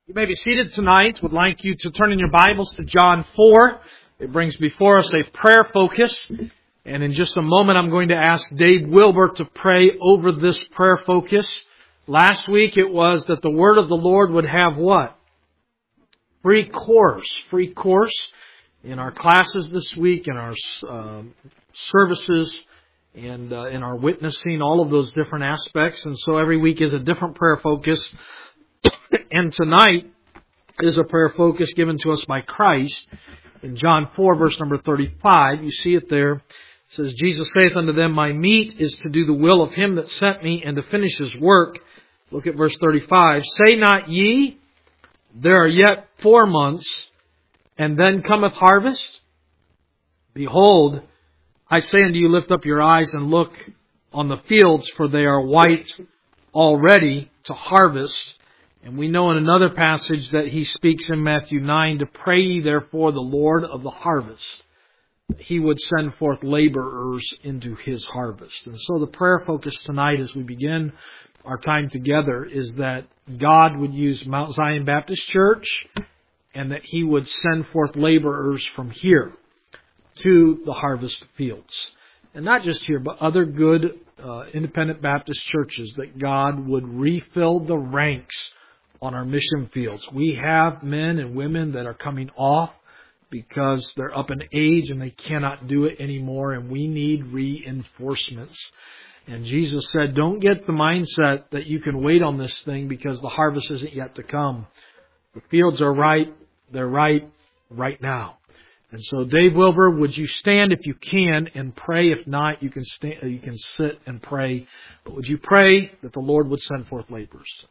You may be seated tonight. Would like you to turn in your Bibles to John 4. It brings before us a prayer focus. And in just a moment, I'm going to ask Dave Wilbur to pray over this prayer focus. Last week, it was that the Word of the Lord would have what? Free course in our classes this week, in our services, and in our witnessing, all of those different aspects. And so every week is a different prayer focus. And tonight is a prayer focus given to us by Christ. In John 4, verse number 35, you see it there. It says, Jesus saith unto them, My meat is to do the will of him that sent me, and to finish his work. Look at verse 35. Say not ye, there are yet 4 months, and then cometh harvest? Behold, I say unto you, lift up your eyes and look on the fields, for they are white already to harvest. And we know in another passage that he speaks in Matthew 9, to pray ye therefore the Lord of the harvest, that he would send forth laborers into his harvest. And so the prayer focus tonight as we begin our time together is that God would use Mount Zion Baptist Church and that he would send forth laborers from here to the harvest fields. And not just here, but other good independent Baptist churches, that God would refill the ranks on our mission fields. We have men and women that are coming off because they're up in age and they cannot do it anymore, and we need reinforcements. And Jesus said, don't get the mindset that you can wait on this thing because the harvest isn't yet to come. The fields are right. They're right now. And so, Dave Wilbur, would you stand if you can and pray? If not, you can sit and pray. But would you pray that the Lord would send forth laborers tonight?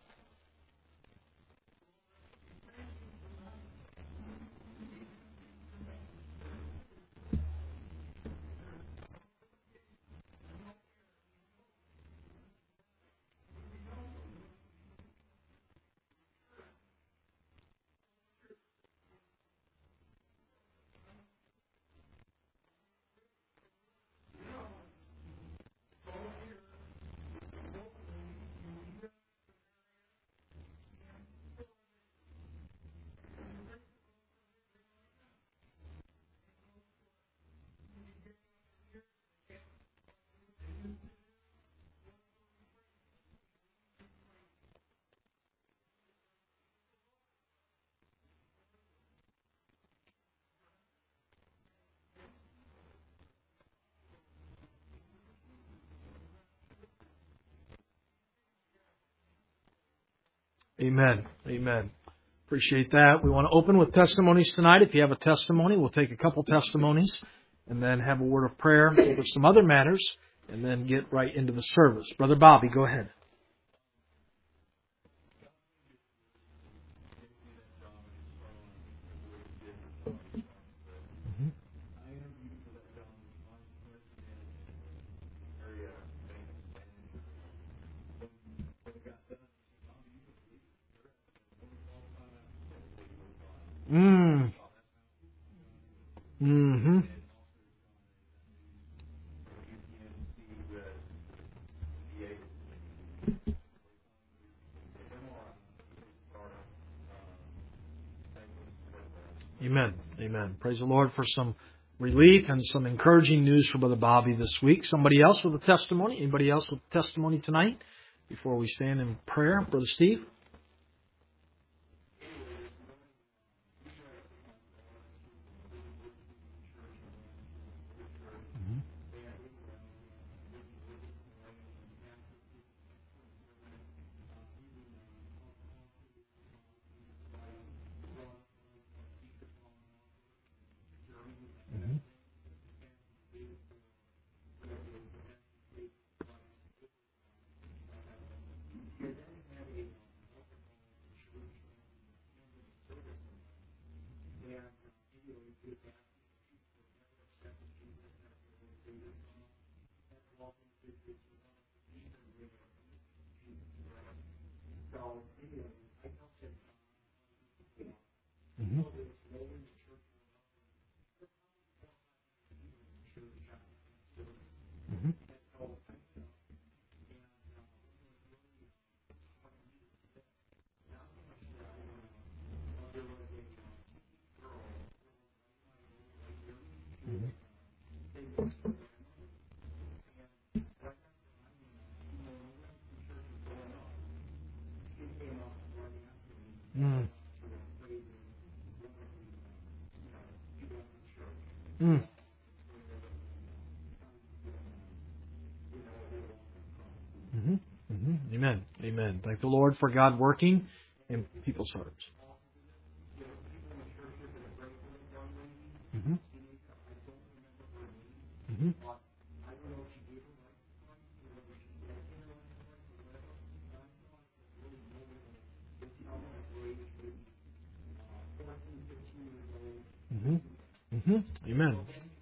Amen. Amen. Appreciate that. We want to open with testimonies tonight. If you have a testimony, we'll take a couple testimonies and then have a word of prayer over some other matters and then get right into the service. Brother Bobby, go ahead. Mm-hmm. Amen. Amen. Praise the Lord for some relief and some encouraging news for Brother Bobby this week. Somebody else with a testimony? Anybody else with a testimony tonight before we stand in prayer? Brother Steve? Mm. Mm. Mm-hmm. Mm-hmm. Amen. Amen. Thank the Lord for God working in people's hearts. Mm-hmm. Mm-hmm. Mm-hmm. Mm-hmm. Amen.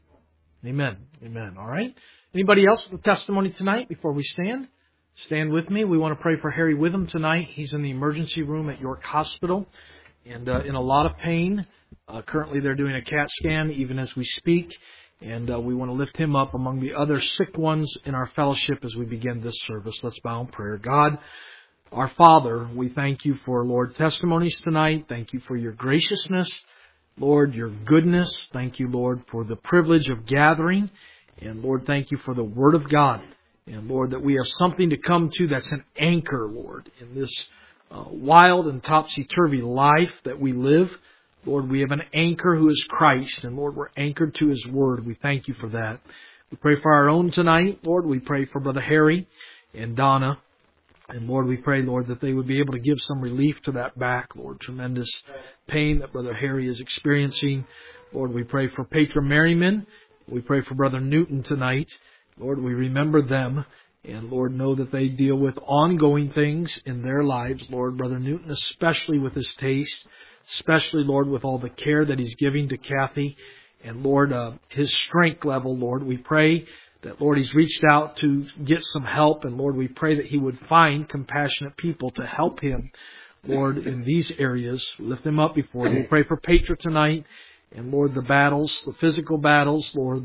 Amen. Amen. All right. Anybody else with a testimony tonight before we stand? Stand with me. We want to pray for Harry Witham tonight. He's in the emergency room at York Hospital and in a lot of pain. Currently, they're doing a CAT scan even as we speak. And we want to lift him up among the other sick ones in our fellowship as we begin this service. Let's bow in prayer. God, our Father, we thank you for, Lord, testimonies tonight. Thank you for your graciousness. Lord, your goodness. Thank you, Lord, for the privilege of gathering. And Lord, thank you for the Word of God. And Lord, that we have something to come to that's an anchor, Lord, in this wild and topsy-turvy life that we live. Lord, we have an anchor who is Christ. And Lord, we're anchored to His Word. We thank you for that. We pray for our own tonight. Lord, we pray for Brother Harry and Donna. And Lord, we pray, Lord, that they would be able to give some relief to that back, Lord. Tremendous pain that Brother Harry is experiencing. Lord, we pray for Patron Merriman. We pray for Brother Newton tonight. Lord, we remember them. And Lord, know that they deal with ongoing things in their lives. Lord, Brother Newton, especially with his taste. Especially, Lord, with all the care that he's giving to Kathy. And Lord, his strength level, Lord, we pray that, Lord, he's reached out to get some help. And Lord, we pray that he would find compassionate people to help him, Lord, in these areas. Lift him up before you. We pray for Petra tonight. And Lord, the battles, the physical battles, Lord,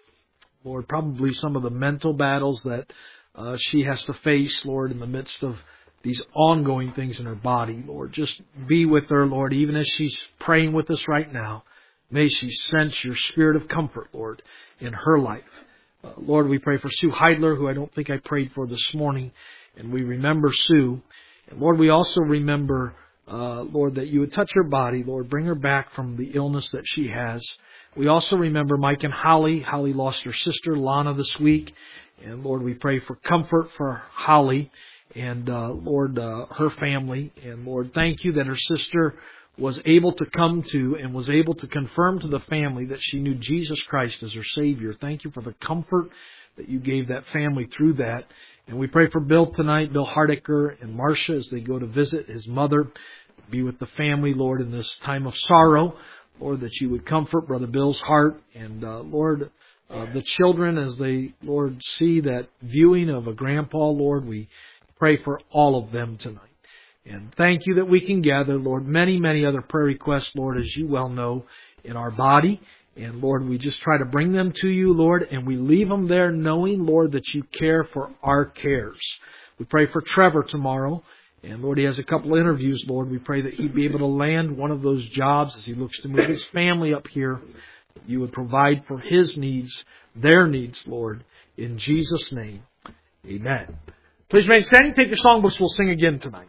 probably some of the mental battles that she has to face, Lord, in the midst of these ongoing things in her body. Lord, just be with her, Lord, even as she's praying with us right now. May she sense your spirit of comfort, Lord, in her life. Lord, we pray for Sue Heidler, who I don't think I prayed for this morning. And we remember Sue. And Lord, we also remember, Lord, that you would touch her body. Lord, bring her back from the illness that she has. We also remember Mike and Holly. Holly lost her sister, Lana, this week. And Lord, we pray for comfort for Holly and, Lord, her family. And Lord, thank you that her sister was able to come to and was able to confirm to the family that she knew Jesus Christ as her Savior. Thank you for the comfort that you gave that family through that. And we pray for Bill tonight, Bill Hardiker and Marcia, as they go to visit his mother. Be with the family, Lord, in this time of sorrow. Lord, that you would comfort Brother Bill's heart. And, Lord, the children as they, Lord, see that viewing of a grandpa, Lord, we pray for all of them tonight. And thank you that we can gather, Lord, many, many other prayer requests, Lord, as you well know, in our body. And, Lord, we just try to bring them to you, Lord, and we leave them there knowing, Lord, that you care for our cares. We pray for Trevor tomorrow. And, Lord, he has a couple of interviews, Lord. We pray that he'd be able to land one of those jobs as he looks to move his family up here. You would provide for his needs, their needs, Lord. In Jesus' name, amen. Please remain standing. Take your songbooks. We'll sing again tonight.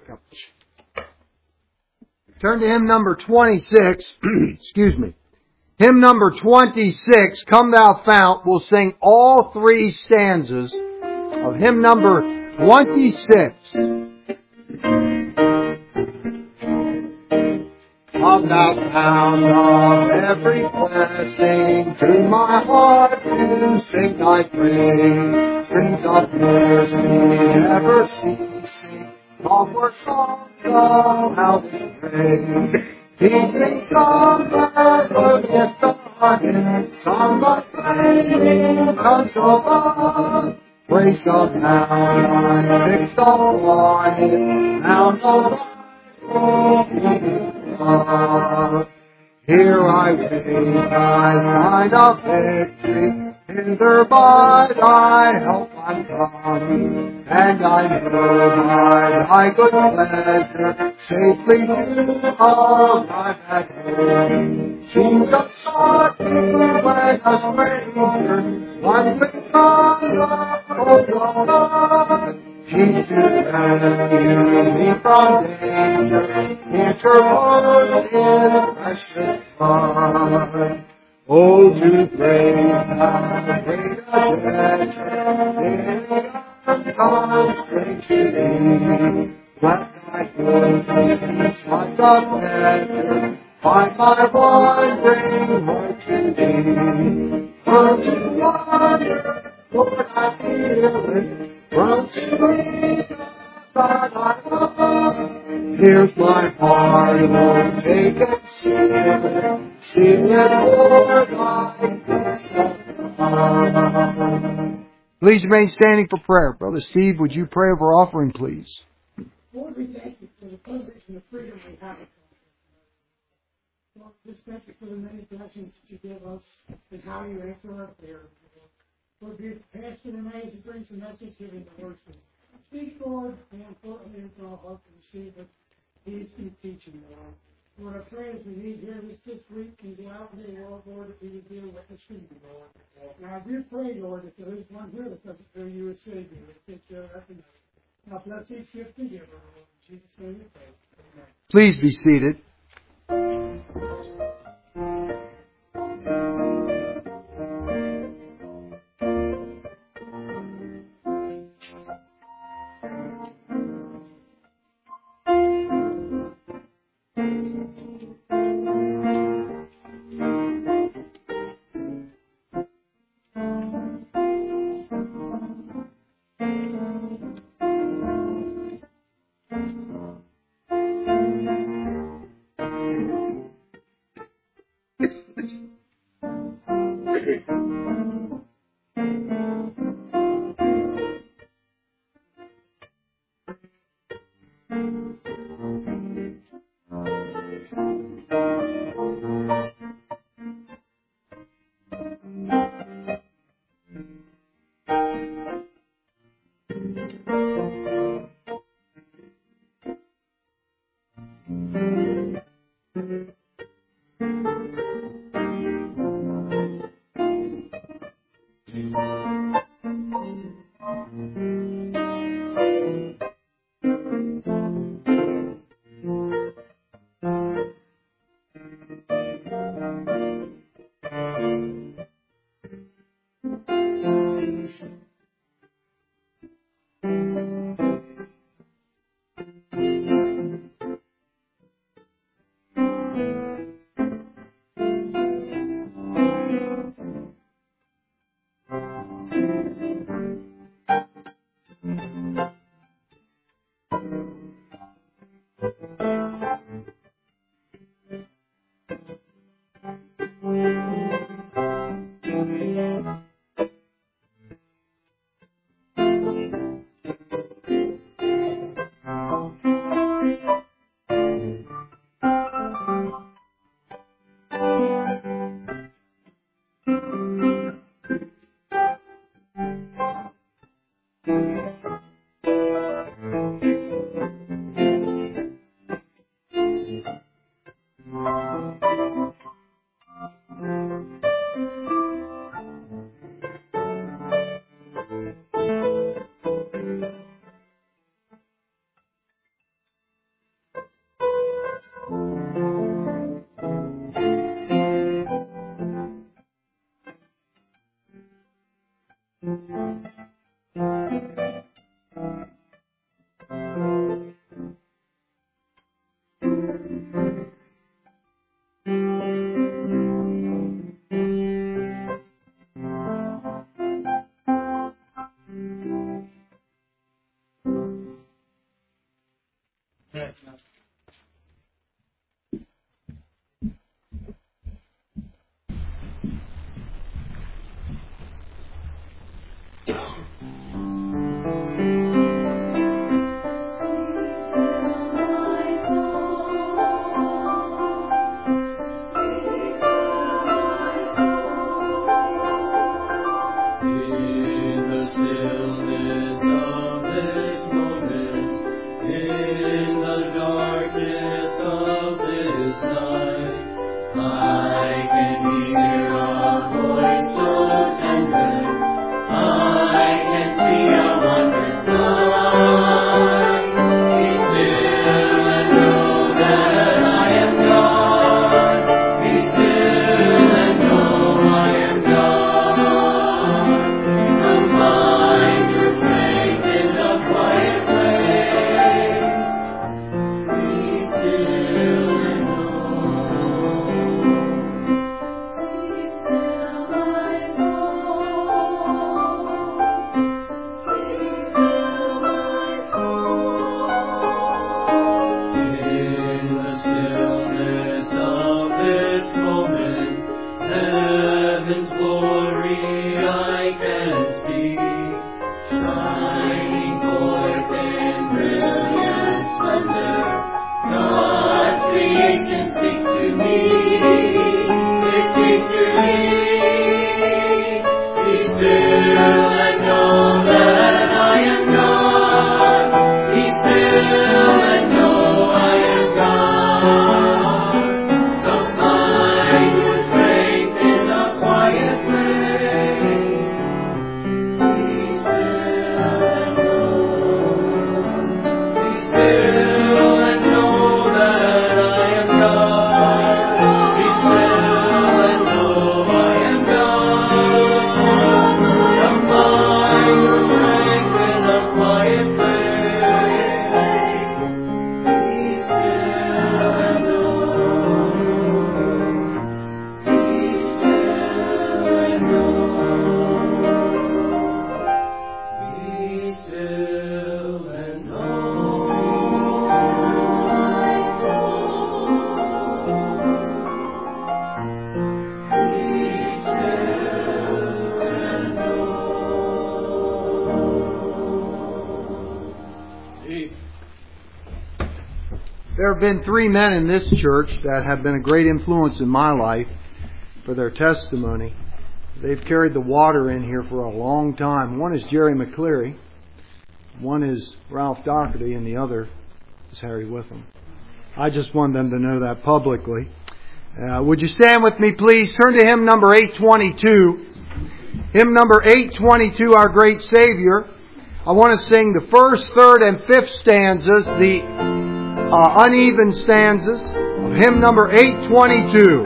Turn to hymn number 26. Excuse me. Hymn number 26, Come Thou Fount. We'll sing all three stanzas of hymn number 26. Come Thou Fount of every blessing, to my heart to sing Thy praise. Streams of mercy never ceasing, onward songs of healthy praise. Teach me some that goodness started, some of flaming counsel of. Place of now fixed on it, now no life. Here I wait thy sign of victory, hither by thy help I'm come, and I know by thy good pleasure safely to arrive at home. Jesus sought me when a stranger, wandering from the hope of God. Jesus rescued me from danger, interpose in precious blood. Oh, to praise Thou great consecrate to Thee. Let Thy goodness like a measure find my wandering heart to Thee. Come to wander, Lord, I feel it. Come to Thee, God, I love. Here's my heart, Lord, take and seal it. Sing it for Thy grace above. Please remain standing for prayer. Brother Steve, would you pray over offering, please? Lord, we thank you for the privilege and the freedom we have. Lord, just thank you for the many blessings that you give us and how you answer our prayers. Lord, be it Pastor Renee as he brings the message, giving the worship. Speak, Lord, and importantly, into our heart to receive it. He's been teaching, Lord. Lord, I pray as we leave here this week and go out into the world, Lord, that we would be a witness to you, Lord. And I do pray, Lord, if there is one here that doesn't know you as Savior, that take care of that tonight. Now bless each gift and giver, Lord. In Jesus' name we pray. Amen. Please be seated. There have been 3 men in this church that have been a great influence in my life for their testimony. They've carried the water in here for a long time. One is Jerry McCleary, one is Ralph Doherty, and the other is Harry Witham. I just want them to know that publicly. Would you stand with me, please? Turn to hymn number 822. Hymn number 822, Our Great Savior. I want to sing the first, third, and fifth stanzas, the uneven stanzas of hymn number 822.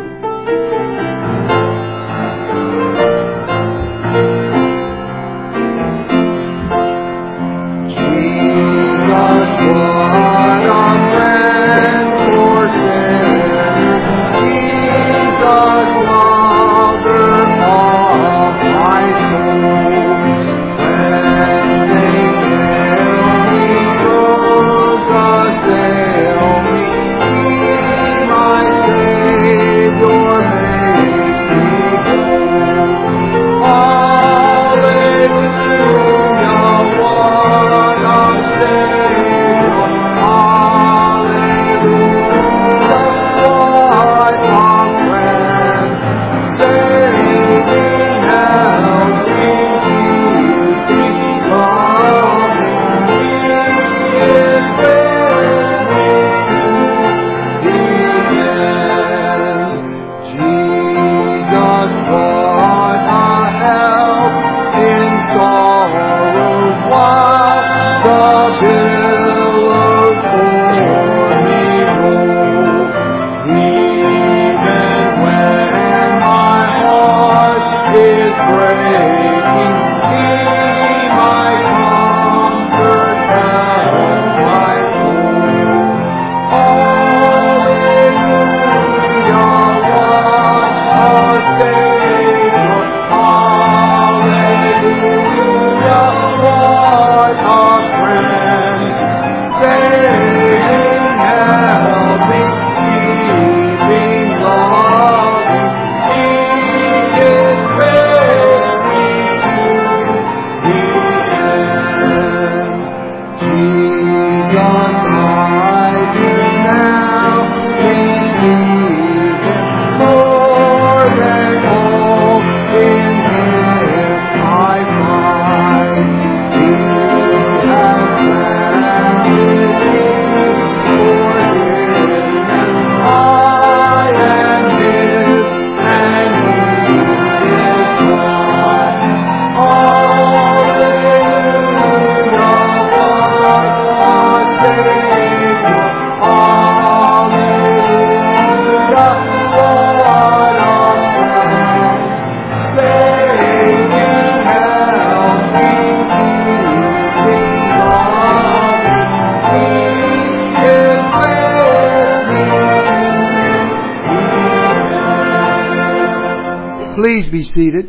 Please be seated.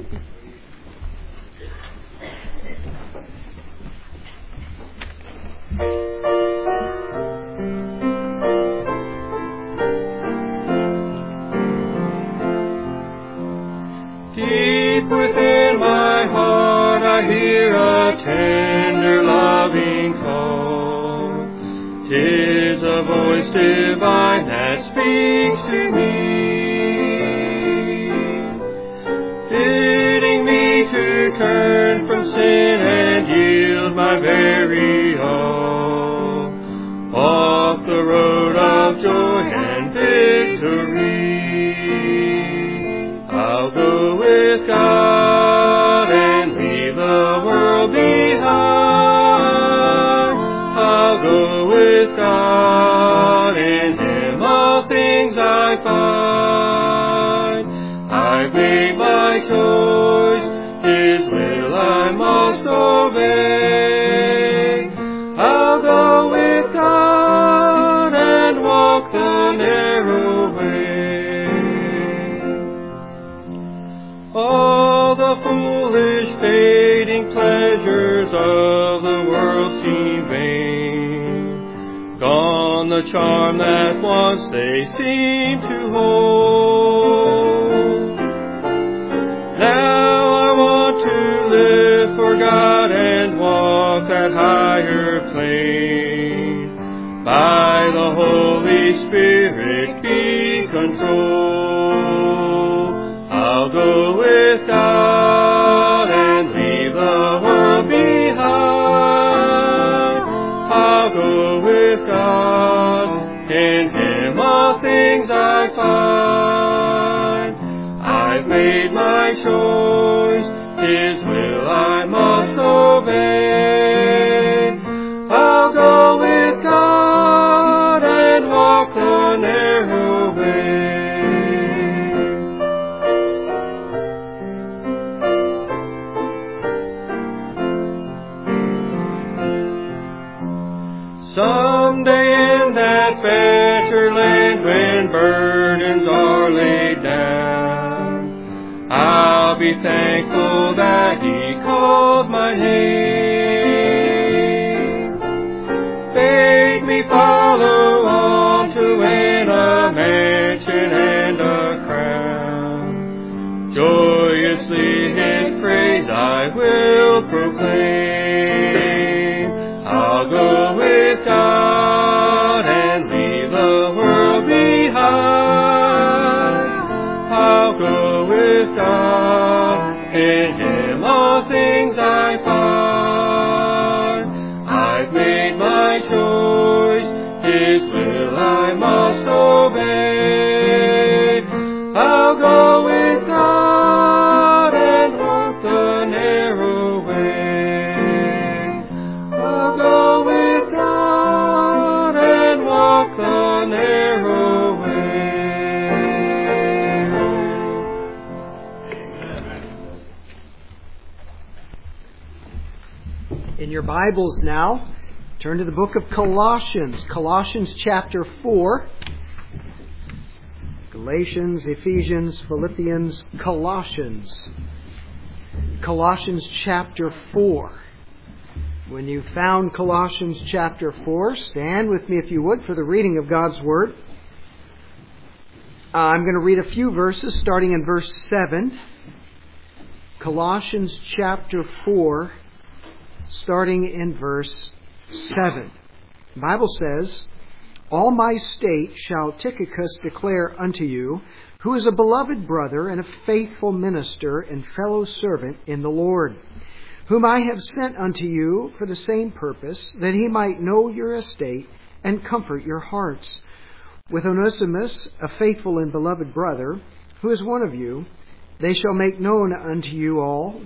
Deep within my heart I hear a tender loving call. 'Tis a voice divine that speaks to me, to turn from sin and yield my very all, off the road of joy and victory. I'll go with God and leave the world behind. I'll go with God, in Him all things I find. I've made my choice, His will I must obey. I'll go with God and walk the narrow way. All the foolish fading pleasures of the world seem vain. Gone the charm that once they seemed to hold. Now I want to live for God and walk that higher plane by the Holy Spirit be control. I'll go with God and leave the world behind. I'll go with God, in Him all things I find. I've made my choice, His will I must obey. I'll go with God and walk the narrow way. Someday in that better land, when burdens are laid down, I'll be thankful that He called my name. Bade me follow on to win a mansion and a crown. Joyously His praise I will proclaim. I'll go with God and leave the world behind. I'll go with God, in Him all things I find. I've made my choice, His will I must obey. I'll go with God and walk the narrow way. I'll go with God and walk the narrow way. In your Bibles now, turn to the book of Colossians. Colossians chapter 4. Galatians, Ephesians, Philippians, Colossians. Colossians chapter 4. When you've found Colossians chapter 4, stand with me if you would for the reading of God's Word. I'm going to read a few verses starting in verse 7. Colossians chapter 4, starting in verse 7. The Bible says, "All my state shall Tychicus declare unto you, who is a beloved brother and a faithful minister and fellow servant in the Lord, whom I have sent unto you for the same purpose, that he might know your estate and comfort your hearts. With Onesimus, a faithful and beloved brother, who is one of you, they shall make known unto you all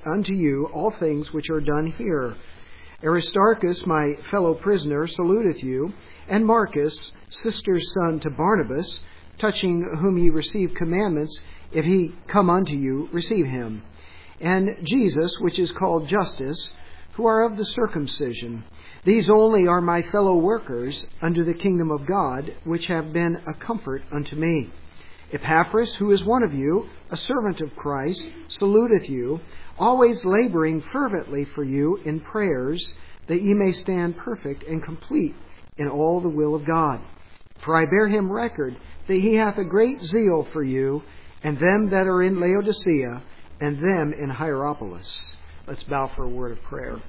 things which are done here. Aristarchus, my fellow prisoner, saluteth you, and Marcus, sister's son to Barnabas, touching whom ye receive commandments, if he come unto you, receive him. And Jesus, which is called Justus, who are of the circumcision. These only are my fellow workers unto the kingdom of God, which have been a comfort unto me. Epaphras, who is one of you, a servant of Christ, saluteth you, always laboring fervently for you in prayers, that ye may stand perfect and complete in all the will of God. For I bear him record that he hath a great zeal for you, and them that are in Laodicea, and them in Hierapolis." Let's bow for a word of prayer.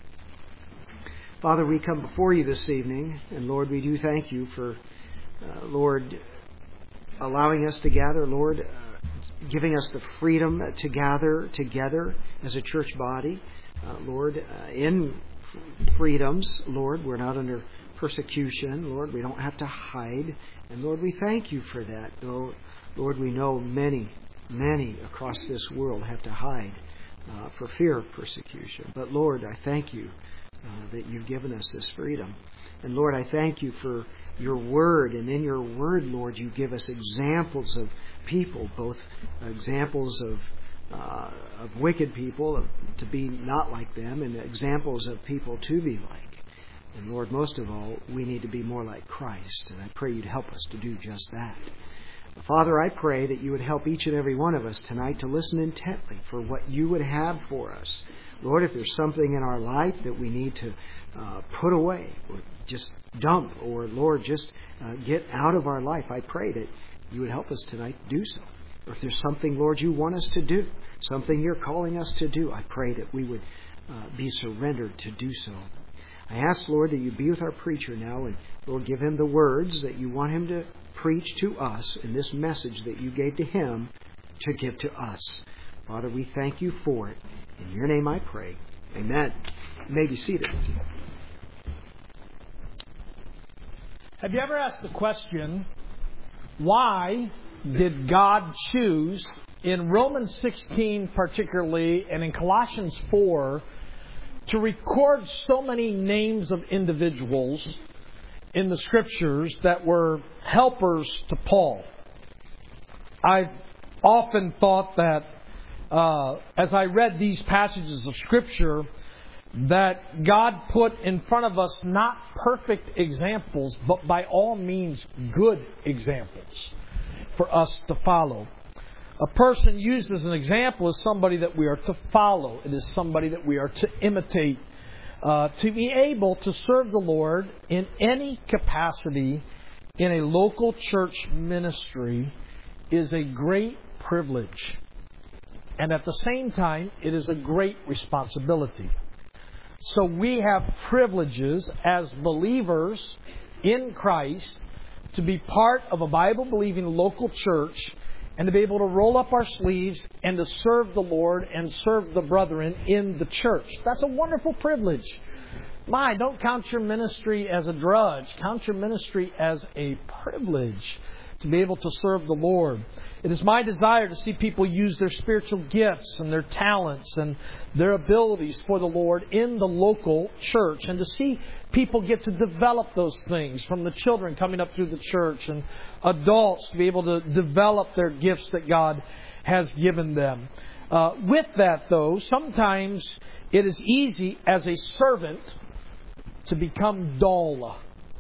Father, we come before you this evening, and Lord, we do thank you for, Lord, allowing us to gather, Lord, giving us the freedom to gather together as a church body, Lord, in freedoms. Lord, we're not under persecution. Lord, we don't have to hide. And Lord, we thank you for that. Though, Lord, we know many across this world have to hide for fear of persecution. But Lord, I thank you that you've given us this freedom. And Lord, I thank you for your word. And in your word, Lord, you give us examples of people, both examples of wicked people, to be not like them, and examples of people to be like. And Lord, most of all, we need to be more like Christ. And I pray you'd help us to do just that. Father, I pray that you would help each and every one of us tonight to listen intently for what you would have for us. Lord, if there's something in our life that we need to put away, or just dump, or Lord, just get out of our life, I pray that you would help us tonight to do so. Or if there's something, Lord, you want us to do, something you're calling us to do, I pray that we would be surrendered to do so. I ask, Lord, that you be with our preacher now, and Lord, give him the words that you want him to preach to us in this message that you gave to him to give to us. Father, we thank you for it. In your name I pray. Amen. You may be seated. Have you ever asked the question, why did God choose, in Romans 16 particularly, and in Colossians 4, to record so many names of individuals in the Scriptures that were helpers to Paul? I've often thought that as I read these passages of Scripture, that God put in front of us not perfect examples, but by all means good examples for us to follow. A person used as an example is somebody that we are to follow. It is somebody that we are to imitate. To be able to serve the Lord in any capacity in a local church ministry is a great privilege. And at the same time, it is a great responsibility. So we have privileges as believers in Christ to be part of a Bible-believing local church and to be able to roll up our sleeves and to serve the Lord and serve the brethren in the church. That's a wonderful privilege. Don't count your ministry as a drudge. Count your ministry as a privilege to be able to serve the Lord. It is my desire to see people use their spiritual gifts and their talents and their abilities for the Lord in the local church, and to see people get to develop those things, from the children coming up through the church and adults to be able to develop their gifts that God has given them. With that, though, sometimes it is easy as a servant to become dull.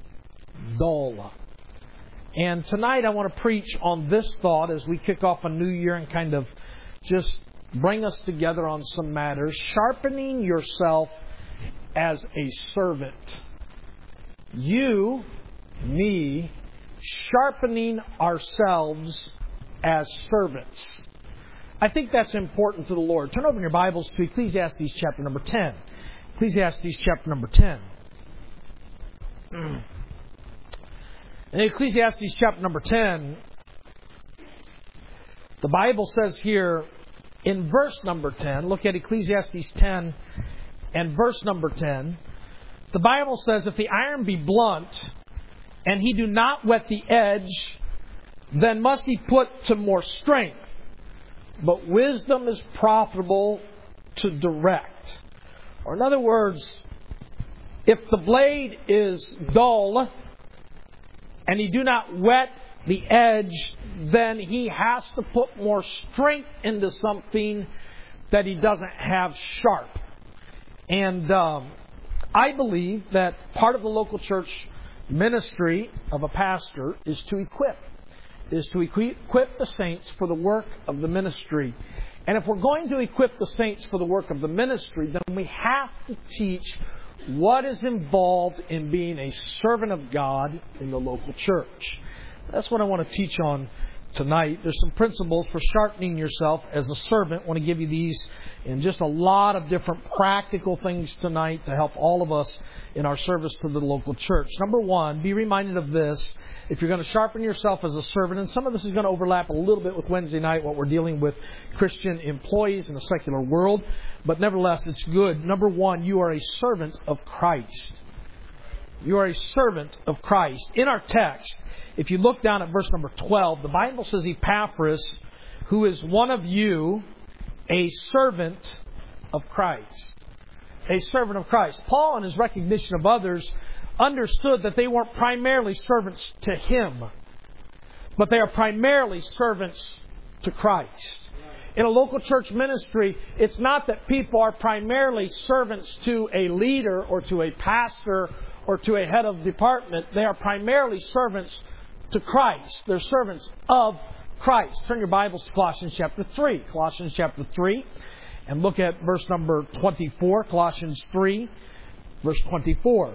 And tonight I want to preach on this thought as we kick off a new year and kind of just bring us together on some matters. Sharpening yourself as a servant. You, me, sharpening ourselves as servants. I think that's important to the Lord. Turn over in your Bibles to Ecclesiastes chapter number 10. Ecclesiastes chapter number 10. In Ecclesiastes chapter number 10, the Bible says here in verse number 10, look at Ecclesiastes 10 and verse number 10. The Bible says, if the iron be blunt and he do not whet the edge, then must he put to more strength. But wisdom is profitable to direct. Or in other words, if the blade is dull and he do not whet the edge, then he has to put more strength into something that he doesn't have sharp. And I believe that part of the local church ministry of a pastor is to equip the saints for the work of the ministry. And if we're going to equip the saints for the work of the ministry, then we have to teach what is involved in being a servant of God in the local church. That's what I want to teach on tonight. There's some principles for sharpening yourself as a servant. I want to give you these in just a lot of different practical things tonight to help all of us in our service to the local church. Number one, be reminded of this. If you're going to sharpen yourself as a servant, and some of this is going to overlap a little bit with Wednesday night, what we're dealing with Christian employees in a secular world, but nevertheless, it's good. Number one, you are a servant of Christ. You are a servant of Christ. In our text, if you look down at verse number 12, the Bible says, Epaphras, who is one of you, a servant of Christ. A servant of Christ. Paul, in his recognition of others, understood that they weren't primarily servants to him, but they are primarily servants to Christ. In a local church ministry, it's not that people are primarily servants to a leader or to a pastor or to a head of department. They are primarily servants to Christ. They're servants of Christ. Turn your Bibles to Colossians chapter 3. Colossians chapter 3. And look at verse number 24. Colossians 3, verse 24.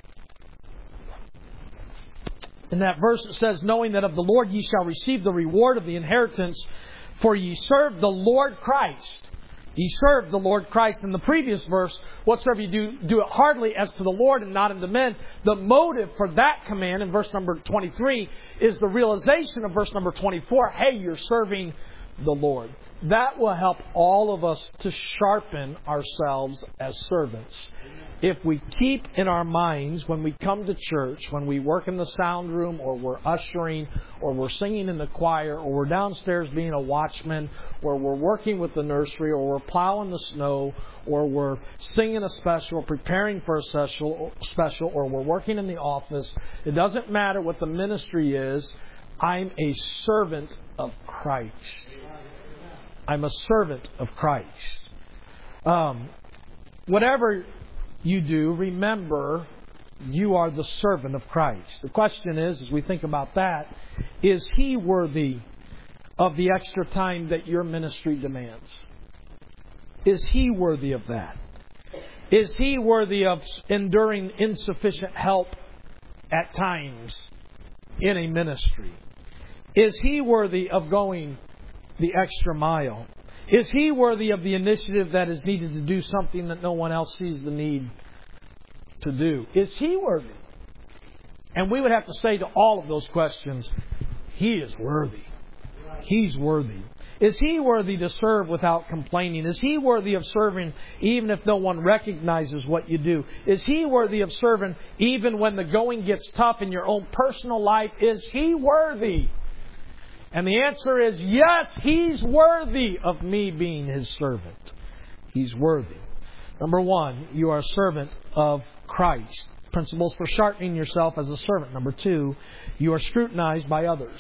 In that verse it says, knowing that of the Lord ye shall receive the reward of the inheritance, for ye serve the Lord Christ. Ye serve the Lord Christ. In the previous verse, whatsoever you do it heartily as to the Lord and not unto men. The motive for that command in verse number 23 is the realization of verse number 24. Hey, you're serving the Lord. That will help all of us to sharpen ourselves as servants. If we keep in our minds when we come to church, when we work in the sound room, or we're ushering, or we're singing in the choir, or we're downstairs being a watchman, or we're working with the nursery, or we're plowing the snow, or we're singing a special, or preparing for a special, or we're working in the office, it doesn't matter what the ministry is. I'm a servant of Christ. I'm a servant of Christ. Whatever you do, remember you are the servant of Christ. The question is, as we think about that, is He worthy of the extra time that your ministry demands? Is He worthy of that? Is He worthy of enduring insufficient help at times in a ministry? Is He worthy of going the extra mile? Is He worthy of the initiative that is needed to do something that no one else sees the need to do? Is He worthy? And we would have to say to all of those questions, He is worthy. He's worthy. Is He worthy to serve without complaining? Is He worthy of serving even if no one recognizes what you do? Is He worthy of serving even when the going gets tough in your own personal life? Is He worthy? And the answer is yes, He's worthy of me being His servant. He's worthy. Number one, you are a servant of Christ. Principles for sharpening yourself as a servant. Number two, you are scrutinized by others.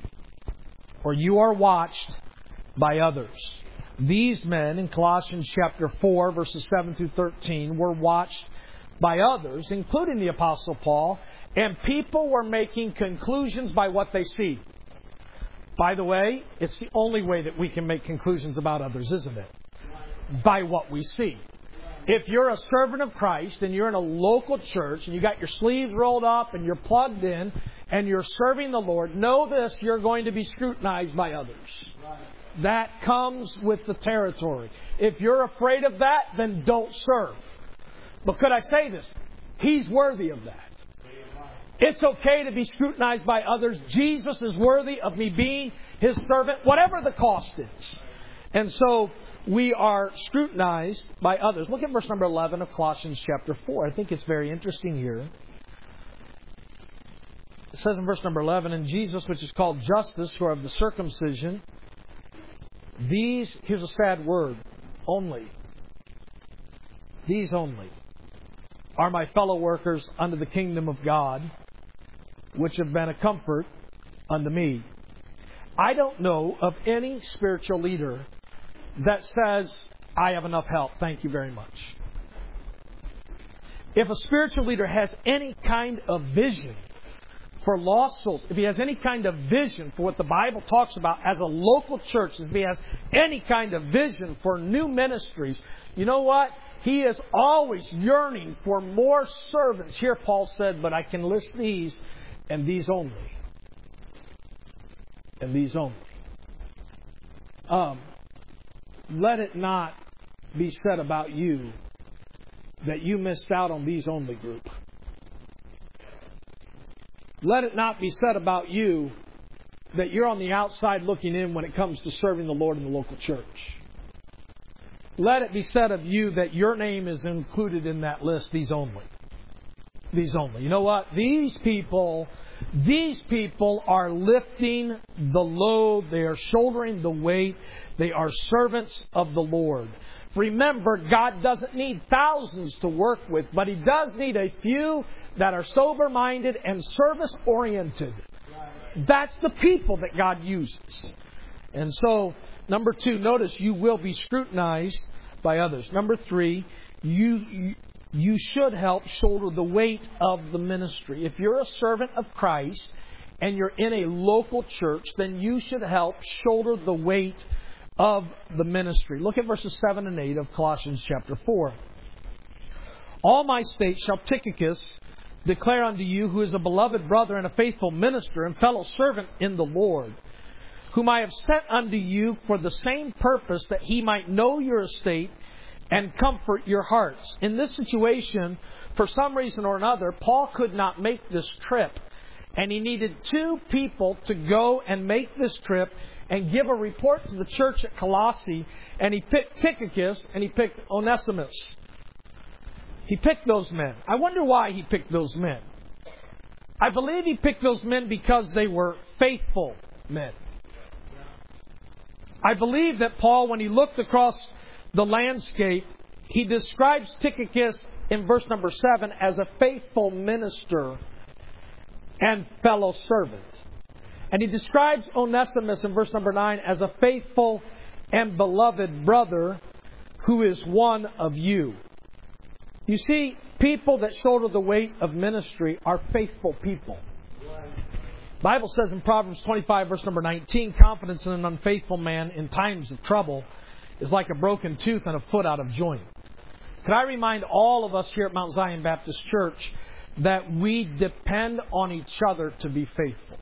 Or you are watched by others. These men in Colossians chapter 4, verses 7 through 13, were watched by others, including the Apostle Paul, and people were making conclusions by what they see. By the way, it's the only way that we can make conclusions about others, isn't it? By what we see. If you're a servant of Christ and you're in a local church and you got your sleeves rolled up and you're plugged in and you're serving the Lord, know this, you're going to be scrutinized by others. That comes with the territory. If you're afraid of that, then don't serve. But could I say this? He's worthy of that. It's okay to be scrutinized by others. Jesus is worthy of me being His servant, whatever the cost is. And so we are scrutinized by others. Look at verse number 11 of Colossians chapter 4. I think it's very interesting here. It says in verse number 11, "And Jesus, which is called Justus, who are of the circumcision, these," here's a sad word, "only. These only are my fellow workers unto the kingdom of God, which have been a comfort unto me." I don't know of any spiritual leader that says, "I have enough help, thank you very much." If a spiritual leader has any kind of vision for lost souls, if he has any kind of vision for what the Bible talks about as a local church, if he has any kind of vision for new ministries, you know what? He is always yearning for more servants. Here Paul said, "But I can list these, and these only. And these only." Let it not be said about you that you missed out on these only group. Let it not be said about you that you're on the outside looking in when it comes to serving the Lord in the local church. Let it be said of you that your name is included in that list, these only. These only. You know what? These people are lifting the load. They are shouldering the weight. They are servants of the Lord. Remember, God doesn't need thousands to work with, but He does need a few that are sober-minded and service-oriented. That's the people that God uses. And so, number two, notice you will be scrutinized by others. Number three, you should help shoulder the weight of the ministry. If you're a servant of Christ and you're in a local church, then you should help shoulder the weight of the ministry. Look at verses 7 and 8 of Colossians chapter 4. "All my state shall Tychicus declare unto you, who is a beloved brother and a faithful minister and fellow servant in the Lord, whom I have sent unto you for the same purpose, that he might know your estate and comfort your hearts. In this situation, for some reason or another, Paul could not make this trip. And he needed 2 people to go and make this trip and give a report to the church at Colossae. And he picked Tychicus and he picked Onesimus. He picked those men. I wonder why he picked those men. I believe he picked those men because they were faithful men. I believe that Paul, when he looked across the landscape, he describes Tychicus in verse number 7 as a faithful minister and fellow servant. And he describes Onesimus in verse number 9 as a faithful and beloved brother who is one of you. You see, people that shoulder the weight of ministry are faithful people. The Bible says in Proverbs 25 verse number 19, confidence in an unfaithful man in times of trouble is like a broken tooth and a foot out of joint. Could I remind all of us here at Mount Zion Baptist Church that we depend on each other to be faithful.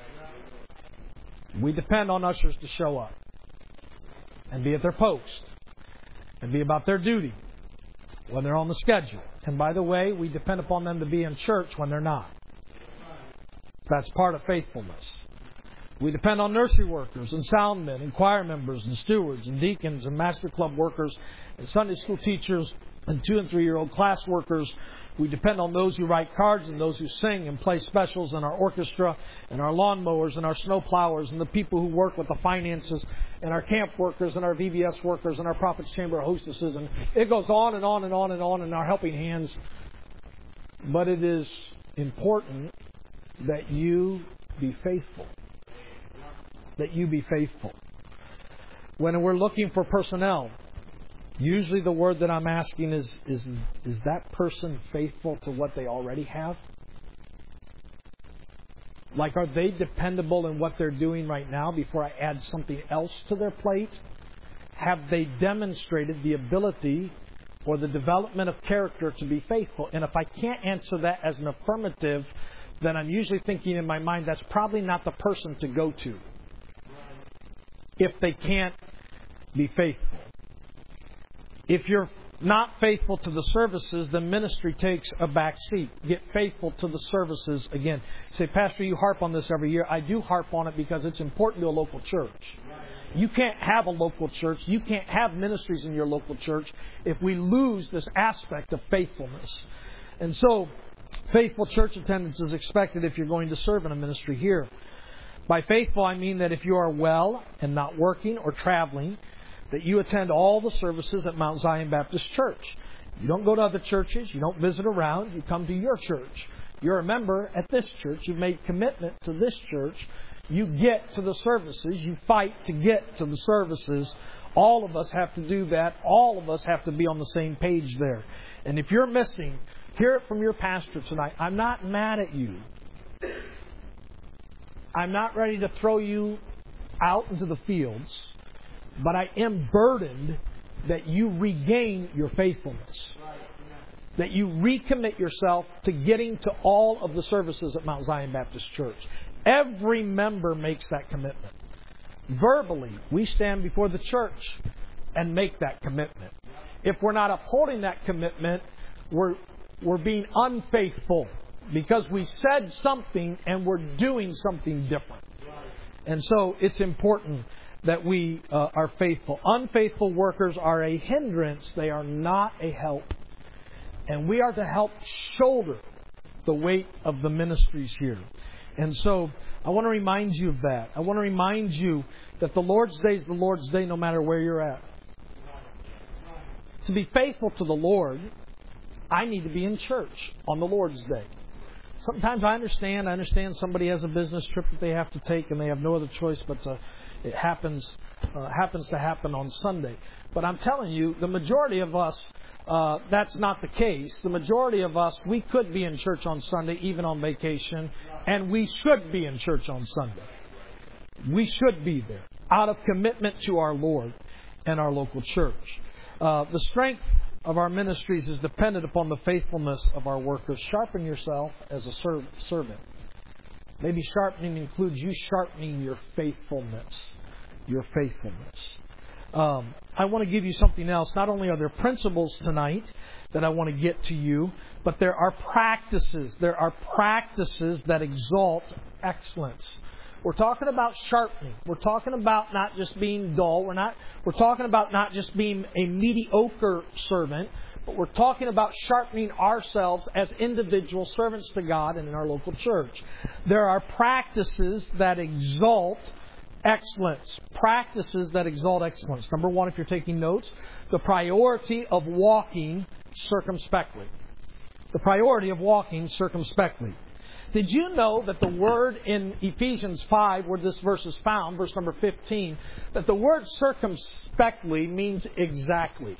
We depend on ushers to show up and be at their post and be about their duty when they're on the schedule. And by the way, we depend upon them to be in church when they're not. That's part of faithfulness. We depend on nursery workers and sound men and choir members and stewards and deacons and master club workers and Sunday school teachers and 2- and 3-year-old class workers. We depend on those who write cards and those who sing and play specials in our orchestra and our lawnmowers and our snow plowers and the people who work with the finances and our camp workers and our VBS workers and our Prophet's Chamber hostesses. And it goes on and on and on and on in our helping hands. But it is important that you be faithful. That you be faithful. When we're looking for personnel, usually the word that I'm asking is that person faithful to what they already have? Like, are they dependable in what they're doing right now before I add something else to their plate? Have they demonstrated the ability or the development of character to be faithful? And if I can't answer that as an affirmative, then I'm usually thinking in my mind that's probably not the person to go to if they can't be faithful. If you're not faithful to the services, then ministry takes a back seat. Get faithful to the services again. Say, Pastor, you harp on this every year. I do harp on it because it's important to a local church. You can't have a local church. You can't have ministries in your local church if we lose this aspect of faithfulness. And so, faithful church attendance is expected if you're going to serve in a ministry here. By faithful, I mean that if you are well and not working or traveling, that you attend all the services at Mount Zion Baptist Church. You don't go to other churches. You don't visit around. You come to your church. You're a member at this church. You've made commitment to this church. You get to the services. You fight to get to the services. All of us have to do that. All of us have to be on the same page there. And if you're missing, hear it from your pastor tonight. I'm not mad at you. I'm not ready to throw you out into the fields. But I am burdened that you regain your faithfulness. That you recommit yourself to getting to all of the services at Mount Zion Baptist Church. Every member makes that commitment. Verbally, we stand before the church and make that commitment. If we're not upholding that commitment, we're being unfaithful because we said something and we're doing something different. And so it's important that we are faithful. Unfaithful workers are a hindrance. They are not a help. And we are to help shoulder the weight of the ministries here. And so I want to remind you of that. I want to remind you that the Lord's Day is the Lord's Day no matter where you're at. To be faithful to the Lord, I need to be in church on the Lord's Day. Sometimes I understand somebody has a business trip that they have to take and they have no other choice but to it happens to happen on Sunday. But I'm telling you, the majority of us, that's not the case. The majority of us, we could be in church on Sunday, even on vacation, and we should be in church on Sunday. We should be there, out of commitment to our Lord and our local church. The strength of our ministries is dependent upon the faithfulness of our workers. Sharpen yourself as a servant. Maybe sharpening includes you sharpening your faithfulness. Your faithfulness. I want to give you something else. Not only are there principles tonight that I want to get to you, but there are practices. There are practices that exalt excellence. We're talking about sharpening. We're talking about not just being dull. We're talking about not just being a mediocre servant, but we're talking about sharpening ourselves as individual servants to God and in our local church. There are practices that exalt excellence. Practices that exalt excellence. Number one, if you're taking notes, the priority of walking circumspectly. The priority of walking circumspectly. Did you know that the word in Ephesians 5, where this verse is found, verse number 15, that the word circumspectly means exactly?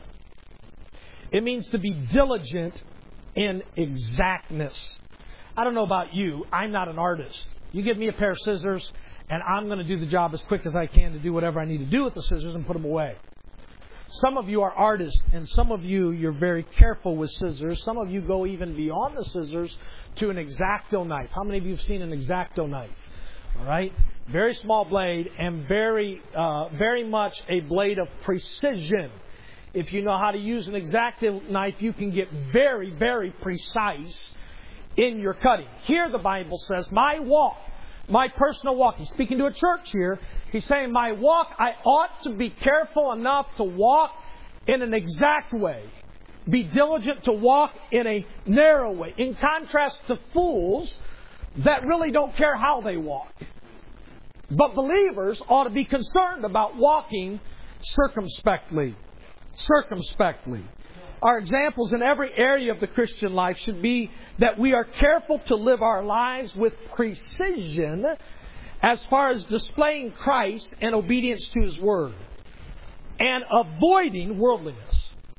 It means to be diligent in exactness. I don't know about you. I'm not an artist. You give me a pair of scissors, and I'm going to do the job as quick as I can to do whatever I need to do with the scissors and put them away. Some of you are artists, and some of you, you're very careful with scissors. Some of you go even beyond the scissors to an X-Acto knife. How many of you have seen an X-Acto knife? All right? Very small blade and very much a blade of precision. If you know how to use an X-Acto knife, you can get very, very precise in your cutting. Here the Bible says, my walk, my personal walk. He's speaking to a church here. He's saying, my walk, I ought to be careful enough to walk in an exact way. Be diligent to walk in a narrow way. In contrast to fools that really don't care how they walk. But believers ought to be concerned about walking circumspectly. Circumspectly. Our examples in every area of the Christian life should be that we are careful to live our lives with precision as far as displaying Christ and obedience to His Word and avoiding worldliness.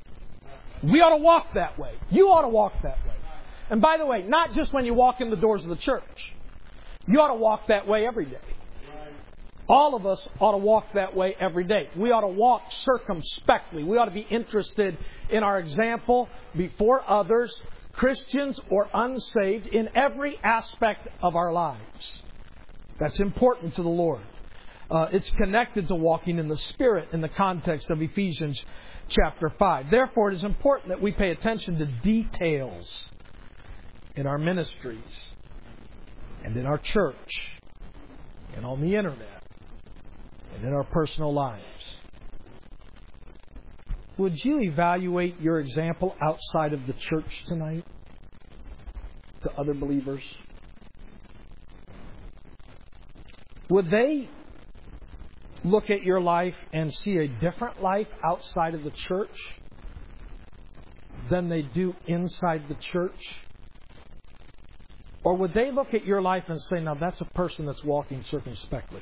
We ought to walk that way. You ought to walk that way. And by the way, not just when you walk in the doors of the church. You ought to walk that way every day. All of us ought to walk that way every day. We ought to walk circumspectly. We ought to be interested in our example before others, Christians or unsaved, in every aspect of our lives. That's important to the Lord. It's connected to walking in the Spirit in the context of Ephesians chapter 5. Therefore, it is important that we pay attention to details in our ministries and in our church and on the internet. And in our personal lives. Would you evaluate your example outside of the church tonight to other believers? Would they look at your life and see a different life outside of the church than they do inside the church? Or would they look at your life and say, now that's a person that's walking circumspectly?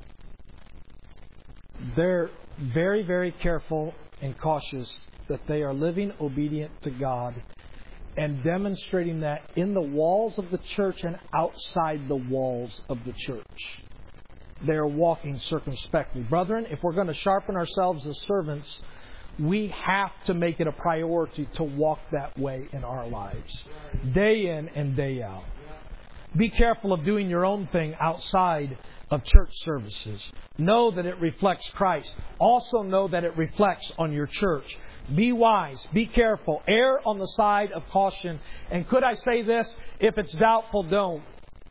They're very, very careful and cautious that they are living obedient to God and demonstrating that in the walls of the church and outside the walls of the church. They are walking circumspectly. Brethren, if we're going to sharpen ourselves as servants, we have to make it a priority to walk that way in our lives, day in and day out. Be careful of doing your own thing outside of church services. Know that it reflects Christ. Also know that it reflects on your church. Be wise. Be careful. Err on the side of caution. And could I say this? If it's doubtful, don't.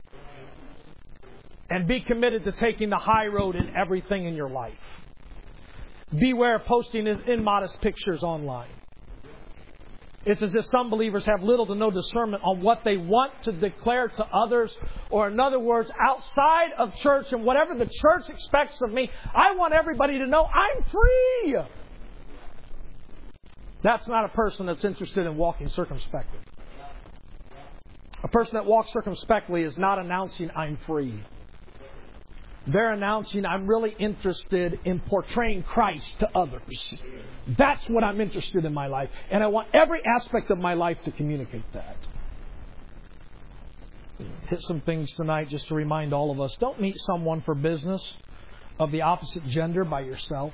And be committed to taking the high road in everything in your life. Beware of posting immodest pictures online. It's as if some believers have little to no discernment on what they want to declare to others. Or in other words, outside of church and whatever the church expects of me, I want everybody to know I'm free. That's not a person that's interested in walking circumspectly. A person that walks circumspectly is not announcing I'm free. They're announcing I'm really interested in portraying Christ to others. That's what I'm interested in my life. And I want every aspect of my life to communicate that. Hit some things tonight just to remind all of us. Don't meet someone for business of the opposite gender by yourself.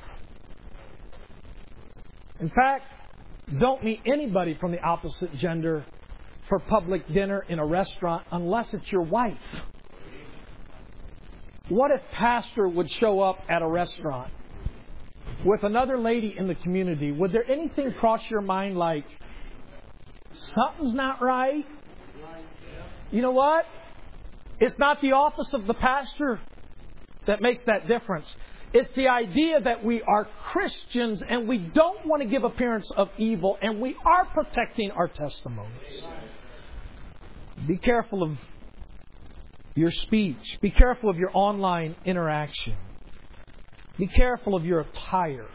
In fact, don't meet anybody from the opposite gender for public dinner in a restaurant unless it's your wife. What if pastor would show up at a restaurant with another lady in the community? Would there anything cross your mind like, something's not right? You know what? It's not the office of the pastor that makes that difference. It's the idea that we are Christians and we don't want to give appearance of evil, and we are protecting our testimonies. Be careful of your speech. Be careful of your online interaction. Be careful of your attire.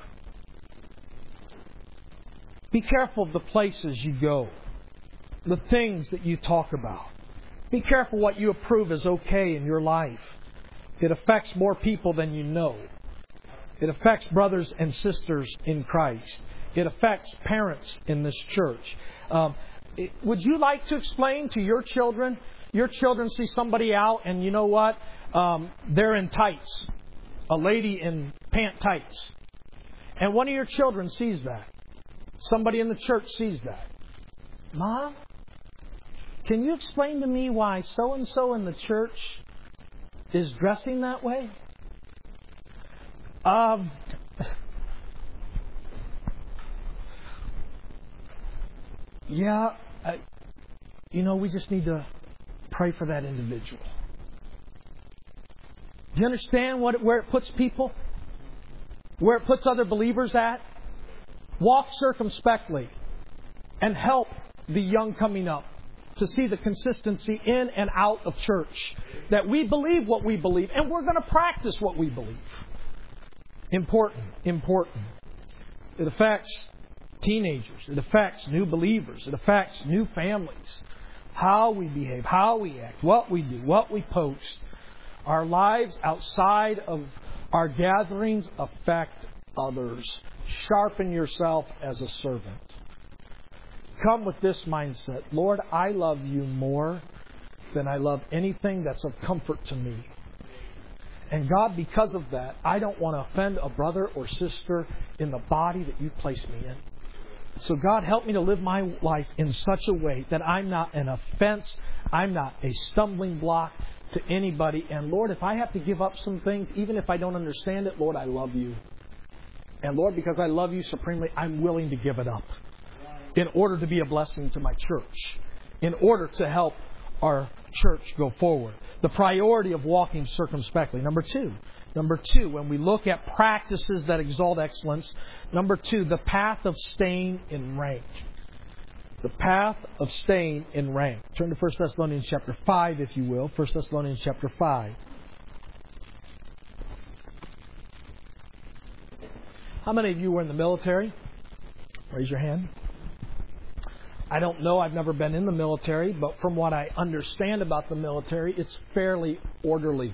Be careful of the places you go, the things that you talk about. Be careful what you approve as okay in your life. It affects more people than you know. It affects brothers and sisters in Christ. It affects parents in this church. Would you like to explain to your children? Your children see somebody out and you know what? They're in tights. A lady in pant tights. And one of your children sees that. Somebody in the church sees that. Mom, can you explain to me why so-and-so in the church is dressing that way? We just need to pray for that individual. Do you understand where it puts people? Where it puts other believers at? Walk circumspectly and help the young coming up to see the consistency in and out of church. That we believe what we believe and we're going to practice what we believe. Important. It affects teenagers. It affects new believers. It affects new families. How we behave, how we act, what we do, what we post. Our lives outside of our gatherings affect others. Sharpen yourself as a servant. Come with this mindset. Lord, I love you more than I love anything that's of comfort to me. And God, because of that, I don't want to offend a brother or sister in the body that you've placed me in. So God, help me to live my life in such a way that I'm not an offense, I'm not a stumbling block to anybody. And Lord, if I have to give up some things, even if I don't understand it, Lord, I love you. And Lord, because I love you supremely, I'm willing to give it up in order to be a blessing to my church, in order to help our church go forward. The priority of walking circumspectly. Number two, when we look at practices that exalt excellence, number two, the path of staying in rank. The path of staying in rank. Turn to 1 Thessalonians chapter 5, if you will. 1 Thessalonians chapter 5. How many of you were in the military? Raise your hand. I don't know. I've never been in the military, but from what I understand about the military, it's fairly orderly.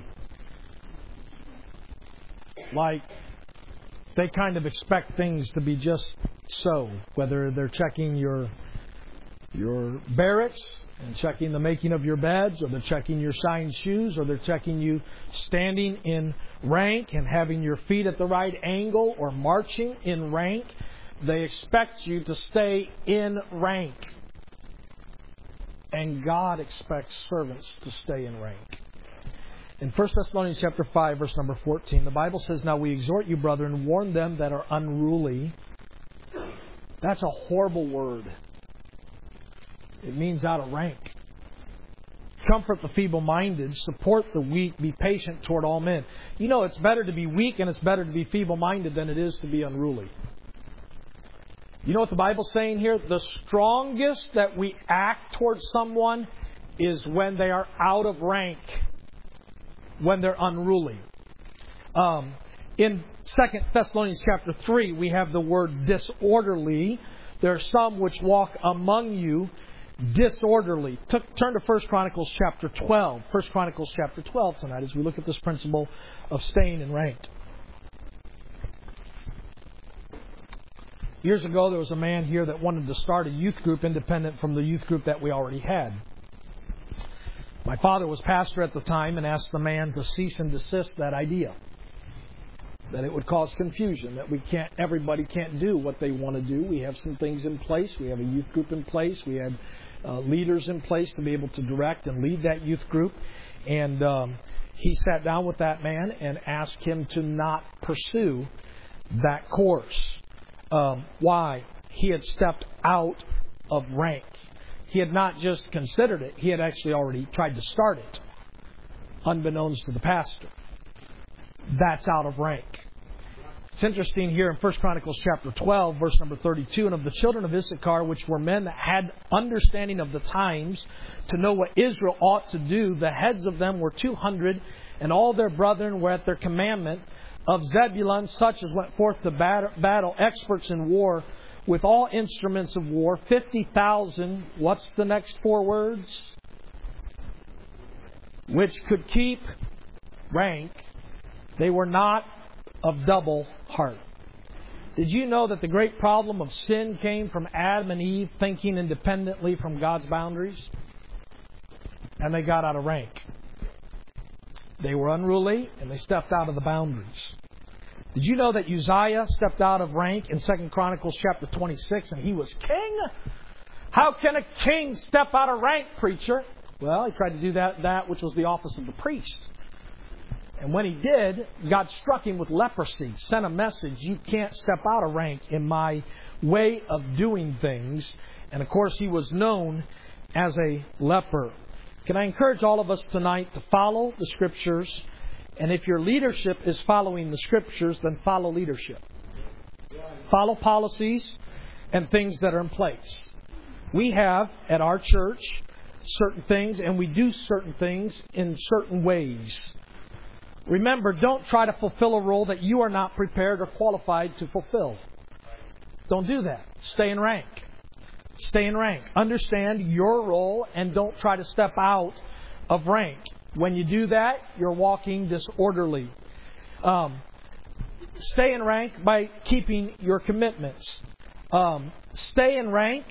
Like, they kind of expect things to be just so. Whether they're checking your barracks and checking the making of your beds, or they're checking your shined shoes, or they're checking you standing in rank and having your feet at the right angle, or marching in rank. They expect you to stay in rank. And God expects servants to stay in rank. In 1 Thessalonians chapter 5, verse number 14, the Bible says, "Now we exhort you, brethren, warn them that are unruly." That's a horrible word. It means out of rank. Comfort the feeble-minded, support the weak, be patient toward all men. You know, it's better to be weak and it's better to be feeble-minded than it is to be unruly. You know what the Bible's saying here? The strongest that we act towards someone is when they are out of rank, when they're unruly. In 2 Thessalonians chapter 3, we have the word disorderly. There are some which walk among you disorderly. Turn to 1 Chronicles chapter 12. 1 Chronicles chapter 12 tonight as we look at this principle of staying in rank. Years ago, there was a man here that wanted to start a youth group independent from the youth group that we already had. My father was pastor at the time and asked the man to cease and desist that idea. That it would cause confusion, that everybody can't do what they want to do. We have some things in place. We have a youth group in place. We had leaders in place to be able to direct and lead that youth group. And he sat down with that man and asked him to not pursue that course. Why? He had stepped out of rank. He had not just considered it, he had actually already tried to start it, unbeknownst to the pastor. That's out of rank. It's interesting here in 1 Chronicles chapter 12, verse number 32, and of the children of Issachar, which were men that had understanding of the times, to know what Israel ought to do, the heads of them were 200, and all their brethren were at their commandment. Of Zebulun, such as went forth to battle, experts in war, with all instruments of war, 50,000. What's the next four words? Which could keep rank. They were not of double heart. Did you know that the great problem of sin came from Adam and Eve thinking independently from God's boundaries? And they got out of rank. They were unruly and they stepped out of the boundaries. Did you know that Uzziah stepped out of rank in 2 Chronicles chapter 26 and he was king? How can a king step out of rank, preacher? Well, he tried to do that which was the office of the priest. And when he did, God struck him with leprosy, sent a message, you can't step out of rank in my way of doing things. And of course, he was known as a leper. Can I encourage all of us tonight to follow the Scriptures? And if your leadership is following the Scriptures, then follow leadership. Follow policies and things that are in place. We have at our church certain things, and we do certain things in certain ways. Remember, don't try to fulfill a role that you are not prepared or qualified to fulfill. Don't do that. Stay in rank. Stay in rank. Understand your role and don't try to step out of rank. When you do that, you're walking disorderly. Stay in rank by keeping your commitments. Stay in rank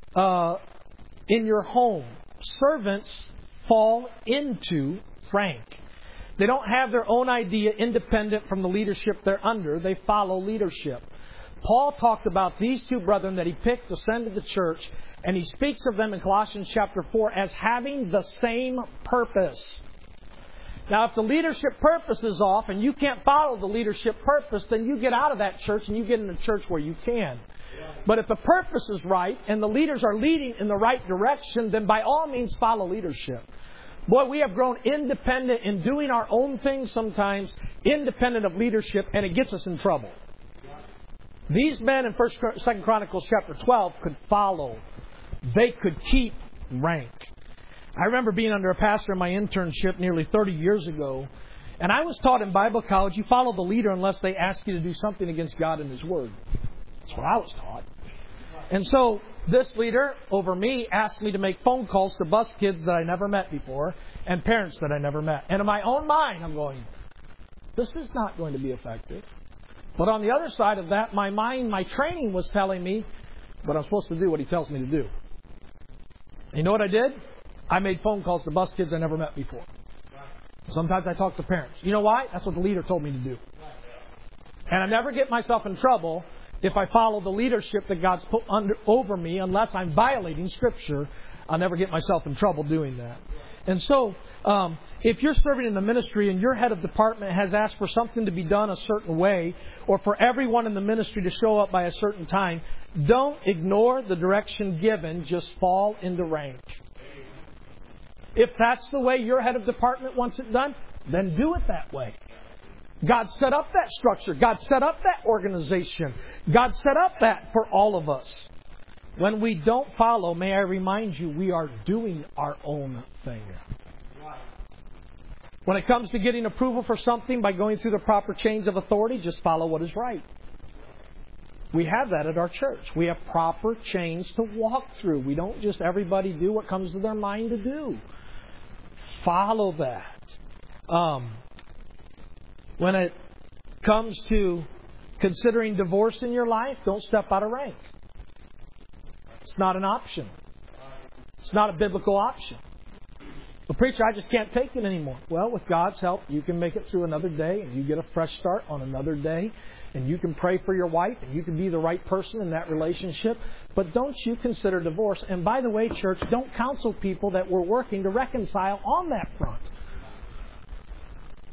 in your home. Servants fall into rank. They don't have their own idea independent from the leadership they're under. They follow leadership. Paul talked about these two brethren that he picked to send to the church, and he speaks of them in Colossians chapter 4 as having the same purpose. Now, if the leadership purpose is off and you can't follow the leadership purpose, then you get out of that church and you get in a church where you can. But if the purpose is right and the leaders are leading in the right direction, then by all means follow leadership. Boy, we have grown independent in doing our own things sometimes, independent of leadership, and it gets us in trouble. These men in 2 Chronicles chapter 12 could follow. They could keep rank. I remember being under a pastor in my internship nearly 30 years ago, and I was taught in Bible college, you follow the leader unless they ask you to do something against God and His Word. That's what I was taught. And so this leader over me asked me to make phone calls to bus kids that I never met before and parents that I never met. And in my own mind, I'm going, this is not going to be effective. But on the other side of that, my mind, my training was telling me, but I'm supposed to do what he tells me to do. And you know what I did? I made phone calls to bus kids I never met before. Sometimes I talk to parents. You know why? That's what the leader told me to do. And I never get myself in trouble if I follow the leadership that God's put over me, unless I'm violating Scripture. I'll never get myself in trouble doing that. And so, if you're serving in the ministry and your head of department has asked for something to be done a certain way, or for everyone in the ministry to show up by a certain time, don't ignore the direction given. Just fall into rank. If that's the way your head of department wants it done, then do it that way. God set up that structure. God set up that organization. God set up that for all of us. When we don't follow, may I remind you, we are doing our own thing. When it comes to getting approval for something by going through the proper chains of authority, just follow what is right. We have that at our church. We have proper chains to walk through. We don't just everybody do what comes to their mind to do. Follow that. When it comes to considering divorce in your life, don't step out of rank. It's not an option. It's not a biblical option. Well, preacher, I just can't take it anymore. Well, with God's help, you can make it through another day, and you get a fresh start on another day, and you can pray for your wife, and you can be the right person in that relationship. But don't you consider divorce. And by the way, church, don't counsel people that we're working to reconcile on that front.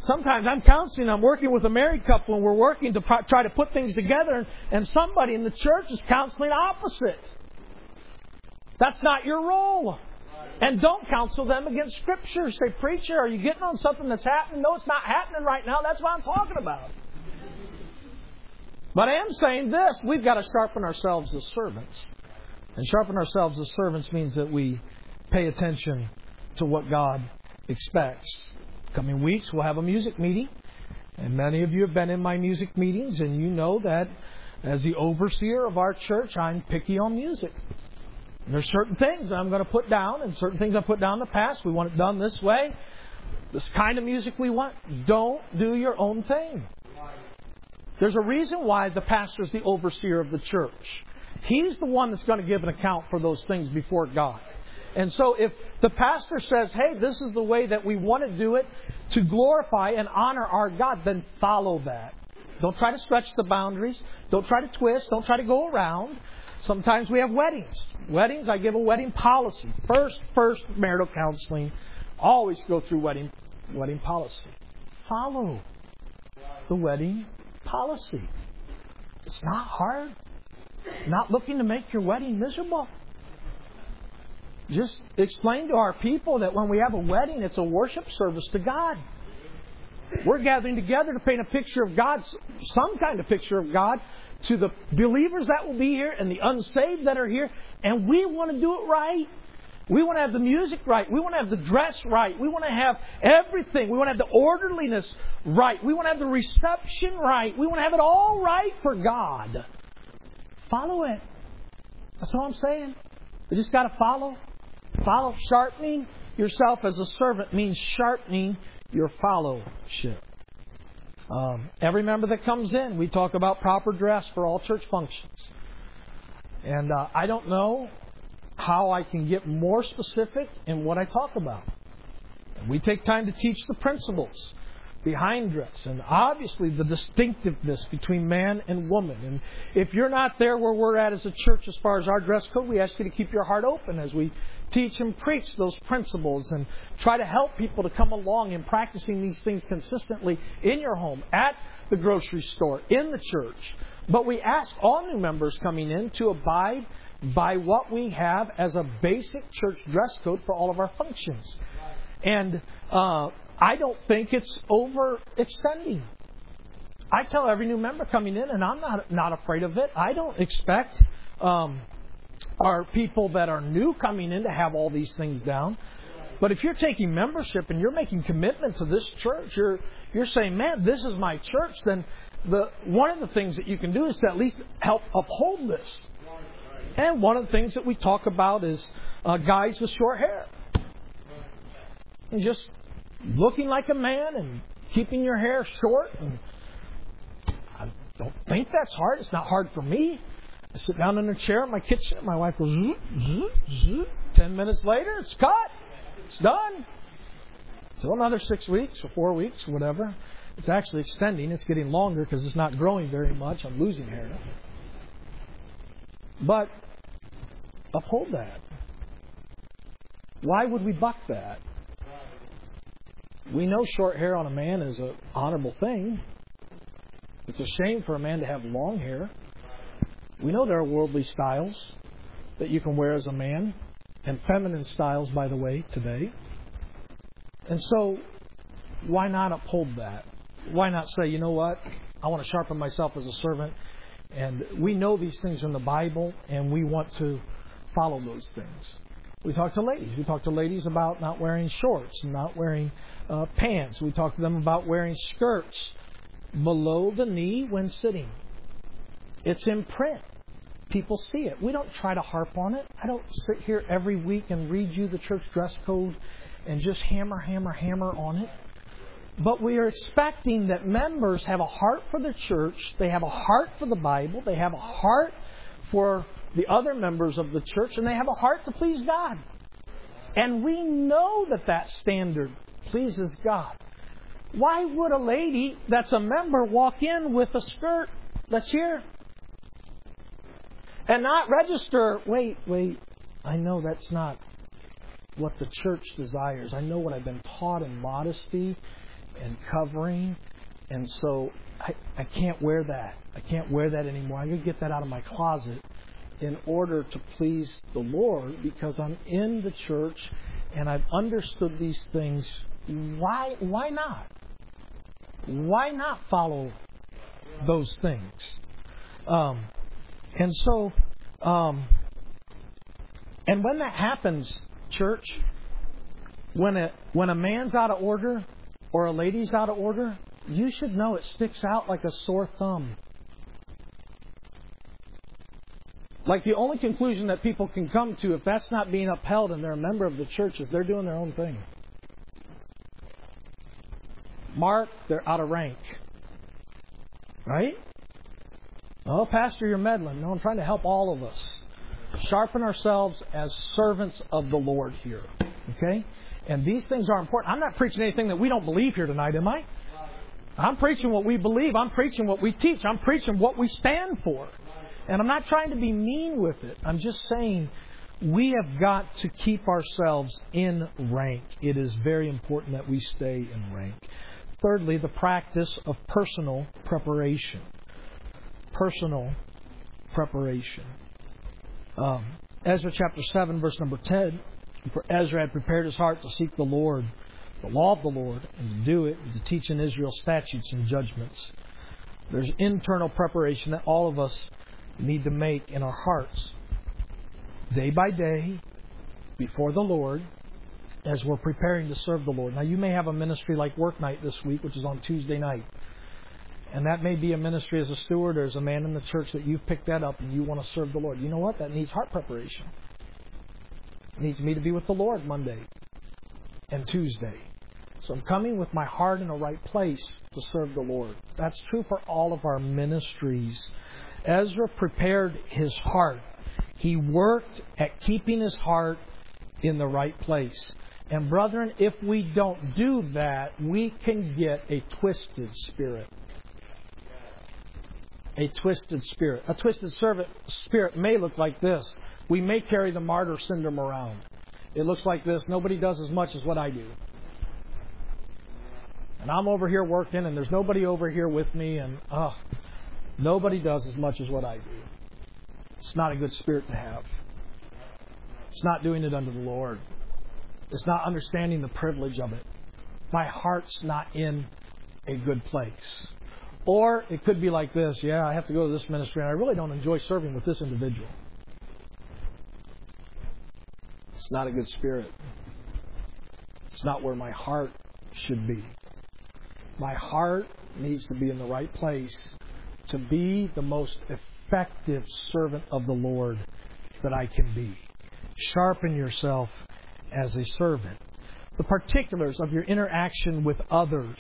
Sometimes I'm counseling, I'm working with a married couple, and we're working to try to put things together, and somebody in the church is counseling opposite. That's not your role. And don't counsel them against Scripture. Say, preacher, are you getting on something that's happening? No, it's not happening right now. That's what I'm talking about. But I am saying this. We've got to sharpen ourselves as servants. And sharpen ourselves as servants means that we pay attention to what God expects. Coming weeks, we'll have a music meeting. And many of you have been in my music meetings, and you know that as the overseer of our church, I'm picky on music. And there's certain things I'm going to put down, and certain things I put down in the past. We want it done this way. This kind of music we want. Don't do your own thing. There's a reason why the pastor is the overseer of the church. He's the one that's going to give an account for those things before God. And so if the pastor says, hey, this is the way that we want to do it to glorify and honor our God, then follow that. Don't try to stretch the boundaries. Don't try to twist. Don't try to go around. Sometimes we have weddings. Weddings, I give a wedding policy. First marital counseling. Always go through wedding policy. Follow the wedding policy. It's not hard. Not looking to make your wedding miserable. Just explain to our people that when we have a wedding, it's a worship service to God. We're gathering together to paint a picture of God, some kind of picture of God, to the believers that will be here and the unsaved that are here. And we want to do it right. We want to have the music right. We want to have the dress right. We want to have everything. We want to have the orderliness right. We want to have the reception right. We want to have it all right for God. Follow it. That's all I'm saying. You just got to follow. Follow. Sharpening yourself as a servant means sharpening your fellowship. Every member that comes in, we talk about proper dress for all church functions. And I don't know how I can get more specific in what I talk about. We take time to teach the principles behind dress and obviously the distinctiveness between man and woman. And if you're not there where we're at as a church as far as our dress code, we ask you to keep your heart open as we teach and preach those principles and try to help people to come along in practicing these things consistently in your home, at the grocery store, in the church. But we ask all new members coming in to abide by what we have as a basic church dress code for all of our functions. And I don't think it's overextending. I tell every new member coming in, and I'm not afraid of it. I don't expect our people that are new coming in to have all these things down. But if you're taking membership and you're making commitment to this church, you're saying, man, this is my church, then one of the things that you can do is to at least help uphold this. And one of the things that we talk about is guys with short hair. And just looking like a man and keeping your hair short. And I don't think that's hard. It's not hard for me. I sit down in a chair in my kitchen. My wife goes, zoop, zoop, zoop. 10 minutes later, it's cut. It's done. So another 6 weeks or 4 weeks, whatever. It's actually extending. It's getting longer because it's not growing very much. I'm losing hair. But uphold that. Why would we buck that? We know short hair on a man is an honorable thing. It's a shame for a man to have long hair. We know there are worldly styles that you can wear as a man, and feminine styles, by the way, today. And so, why not uphold that? Why not say, you know what, I want to sharpen myself as a servant, and we know these things in the Bible, and we want to follow those things. We talk to ladies. We talk to ladies about not wearing shorts and not wearing pants. We talk to them about wearing skirts below the knee when sitting. It's in print. People see it. We don't try to harp on it. I don't sit here every week and read you the church dress code and just hammer on it. But we are expecting that members have a heart for the church. They have a heart for the Bible. They have a heart for the other members of the church. And they have a heart to please God. And we know that standard pleases God. Why would a lady that's a member walk in with a skirt that's here and not register? Wait, I know that's not what the church desires. I know what I've been taught in modesty and covering. And so I can't wear that. I can't wear that anymore. I'm going to get that out of my closet in order to please the Lord, because I'm in the church and I've understood these things. Why not? Why not follow those things? And when that happens, church, when a man's out of order or a lady's out of order, you should know it sticks out like a sore thumb. Like the only conclusion that people can come to, if that's not being upheld and they're a member of the church, is they're doing their own thing. Mark, they're out of rank. Right? Oh, Pastor, you're meddling. No, I'm trying to help all of us. Sharpen ourselves as servants of the Lord here. Okay? And these things are important. I'm not preaching anything that we don't believe here tonight, am I? I'm preaching what we believe. I'm preaching what we teach. I'm preaching what we stand for. And I'm not trying to be mean with it. I'm just saying we have got to keep ourselves in rank. It is very important that we stay in rank. Thirdly, the practice of personal preparation. Personal preparation. Ezra chapter 7, verse number 10. For Ezra had prepared his heart to seek the Lord, the law of the Lord, and to do it, and to teach in Israel statutes and judgments. There's internal preparation that all of us need to make in our hearts, day by day, before the Lord, as we're preparing to serve the Lord. Now, you may have a ministry like Work Night this week, which is on Tuesday night. And that may be a ministry as a steward or as a man in the church that you've picked that up and you want to serve the Lord. You know what? That needs heart preparation. It needs me to be with the Lord Monday and Tuesday. So I'm coming with my heart in the right place to serve the Lord. That's true for all of our ministries. Ezra prepared his heart. He worked at keeping his heart in the right place. And brethren, if we don't do that, we can get a twisted spirit. A twisted spirit. A twisted spirit may look like this. We may carry the martyr syndrome around. It looks like this. Nobody does as much as what I do. And I'm over here working, and there's nobody over here with me, and nobody does as much as what I do. It's not a good spirit to have. It's not doing it unto the Lord. It's not understanding the privilege of it. My heart's not in a good place. Or it could be like this. Yeah, I have to go to this ministry, and I really don't enjoy serving with this individual. It's not a good spirit. It's not where my heart should be. My heart needs to be in the right place to be the most effective servant of the Lord that I can be. Sharpen yourself as a servant. The particulars of your interaction with others.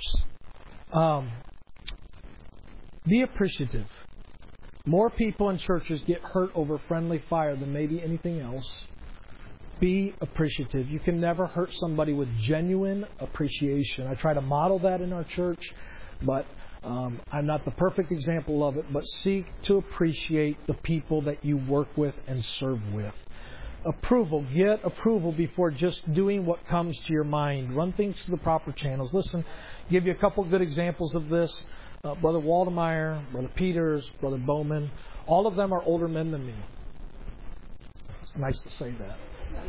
Be appreciative. More people in churches get hurt over friendly fire than maybe anything else. Be appreciative. You can never hurt somebody with genuine appreciation. I try to model that in our church, but I'm not the perfect example of it. But seek to appreciate the people that you work with and serve with. Approval. Get approval before just doing what comes to your mind. Run things through the proper channels. Listen, give you a couple of good examples of this. Brother Waldemeier, Brother Peters, Brother Bowman. All of them are older men than me. It's nice to say that.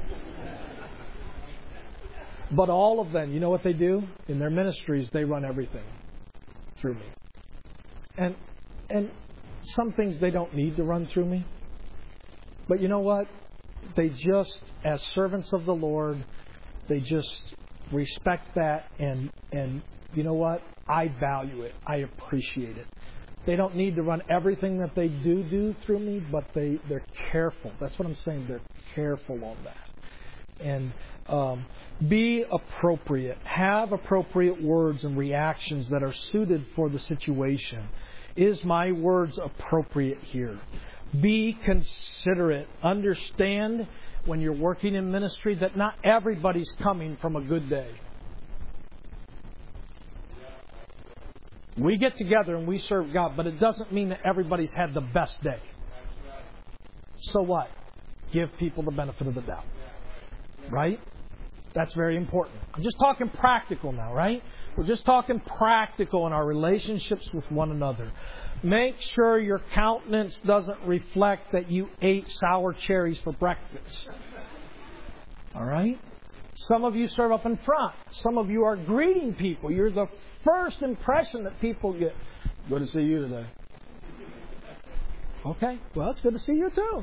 But all of them, you know what they do? In their ministries, they run everything through me. And some things they don't need to run through me. But you know what? They just, as servants of the Lord, they just respect that, and you know what? I value it. I appreciate it. They don't need to run everything that they do through me, but they're careful. That's what I'm saying. They're careful on that. And be appropriate. Have appropriate words and reactions that are suited for the situation. Is my words appropriate here? Be considerate. Understand when you're working in ministry that not everybody's coming from a good day. We get together and we serve God, but it doesn't mean that everybody's had the best day. So what? Give people the benefit of the doubt. Right? That's very important. I'm just talking practical now, right? We're just talking practical in our relationships with one another. Make sure your countenance doesn't reflect that you ate sour cherries for breakfast. All right? Some of you serve up in front. Some of you are greeting people. You're the first impression that people get. Good to see you today. Okay, well, it's good to see you too.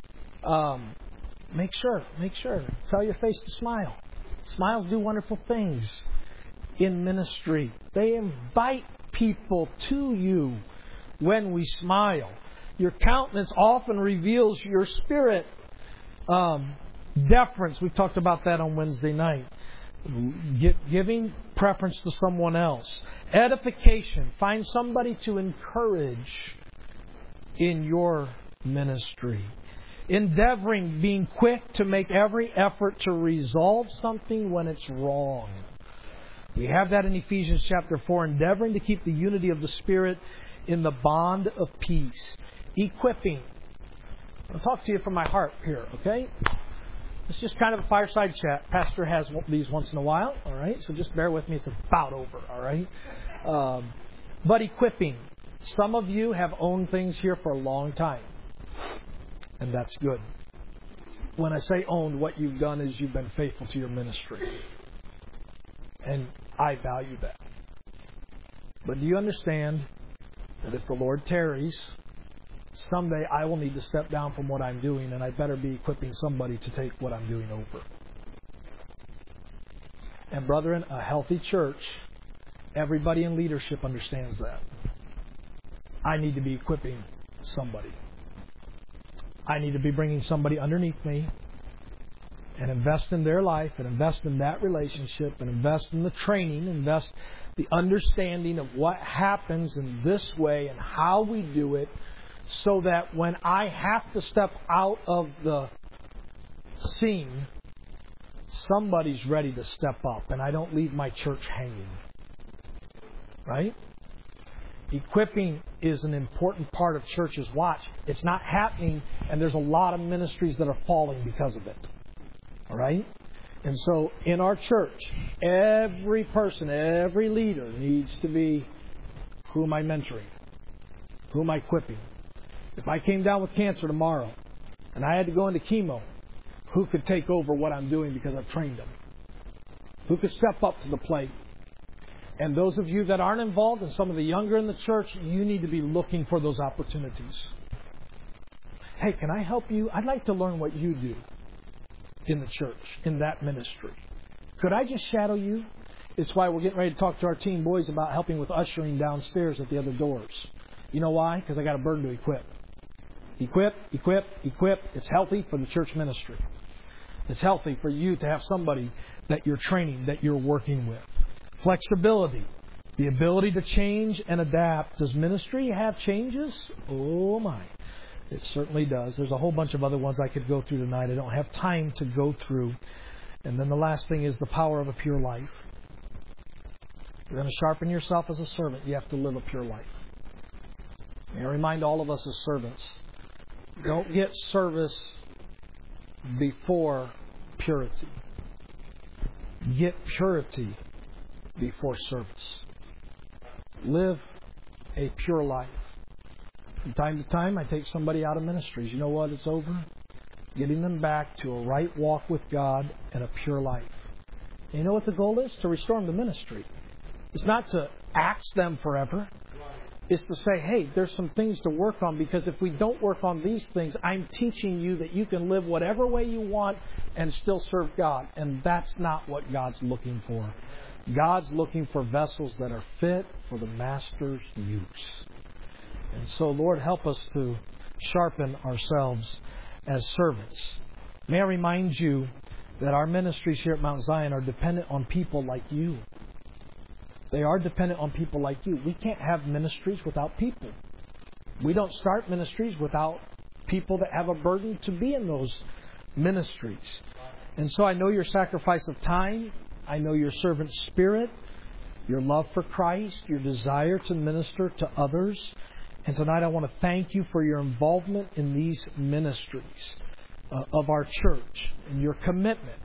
Make sure. Tell your face to smile. Smiles do wonderful things in ministry. They invite people to you when we smile. Your countenance often reveals your spirit. Deference, we talked about that on Wednesday night. Giving preference to someone else. Edification, find somebody to encourage in your ministry. Endeavoring, being quick to make every effort to resolve something when it's wrong. We have that in Ephesians chapter 4. Endeavoring to keep the unity of the Spirit in the bond of peace. Equipping. I'll talk to you from my heart here, okay? It's just kind of a fireside chat. Pastor has these once in a while, all right? So just bear with me. It's about over, all right? But equipping. Some of you have owned things here for a long time. And that's good. When I say owned, what you've done is you've been faithful to your ministry. And I value that. But do you understand that if the Lord tarries, someday I will need to step down from what I'm doing, and I better be equipping somebody to take what I'm doing over. And brethren, a healthy church, everybody in leadership understands that. I need to be equipping somebody. I need to be bringing somebody underneath me and invest in their life and invest in that relationship and invest in the training, invest the understanding of what happens in this way and how we do it, so that when I have to step out of the scene, somebody's ready to step up and I don't leave my church hanging. Right? Equipping is an important part of churches. Watch, it's not happening, and there's a lot of ministries that are falling because of it. All right? And so in our church, every person, every leader needs to be, who am I mentoring? Who am I equipping? If I came down with cancer tomorrow and I had to go into chemo, who could take over what I'm doing because I've trained them? Who could step up to the plate? And those of you that aren't involved, and some of the younger in the church, you need to be looking for those opportunities. Hey, can I help you? I'd like to learn what you do in the church, in that ministry. Could I just shadow you? It's why we're getting ready to talk to our teen boys about helping with ushering downstairs at the other doors. You know why? Because I got a burden to equip. Equip. It's healthy for the church ministry. It's healthy for you to have somebody that you're training, that you're working with. Flexibility, the ability to change and adapt. Does ministry have changes? Oh my. It certainly does. There's a whole bunch of other ones I could go through tonight. I don't have time to go through. And then the last thing is the power of a pure life. You're going to sharpen yourself as a servant. You have to live a pure life. May I remind all of us as servants, don't get service before purity. Get purity before service. Live a pure life. From time to time, I take somebody out of ministries. You know what? It's over. Getting them back to a right walk with God and a pure life. And you know what the goal is? To restore them to ministry. It's not to axe them forever. It's to say, hey, there's some things to work on, because if we don't work on these things, I'm teaching you that you can live whatever way you want and still serve God. And that's not what God's looking for. God's looking for vessels that are fit for the Master's use. And so, Lord, help us to sharpen ourselves as servants. May I remind you that our ministries here at Mount Zion are dependent on people like you. They are dependent on people like you. We can't have ministries without people. We don't start ministries without people that have a burden to be in those ministries. And so I know your sacrifice of time. I know your servant spirit, your love for Christ, your desire to minister to others. And tonight I want to thank you for your involvement in these ministries of our church and your commitment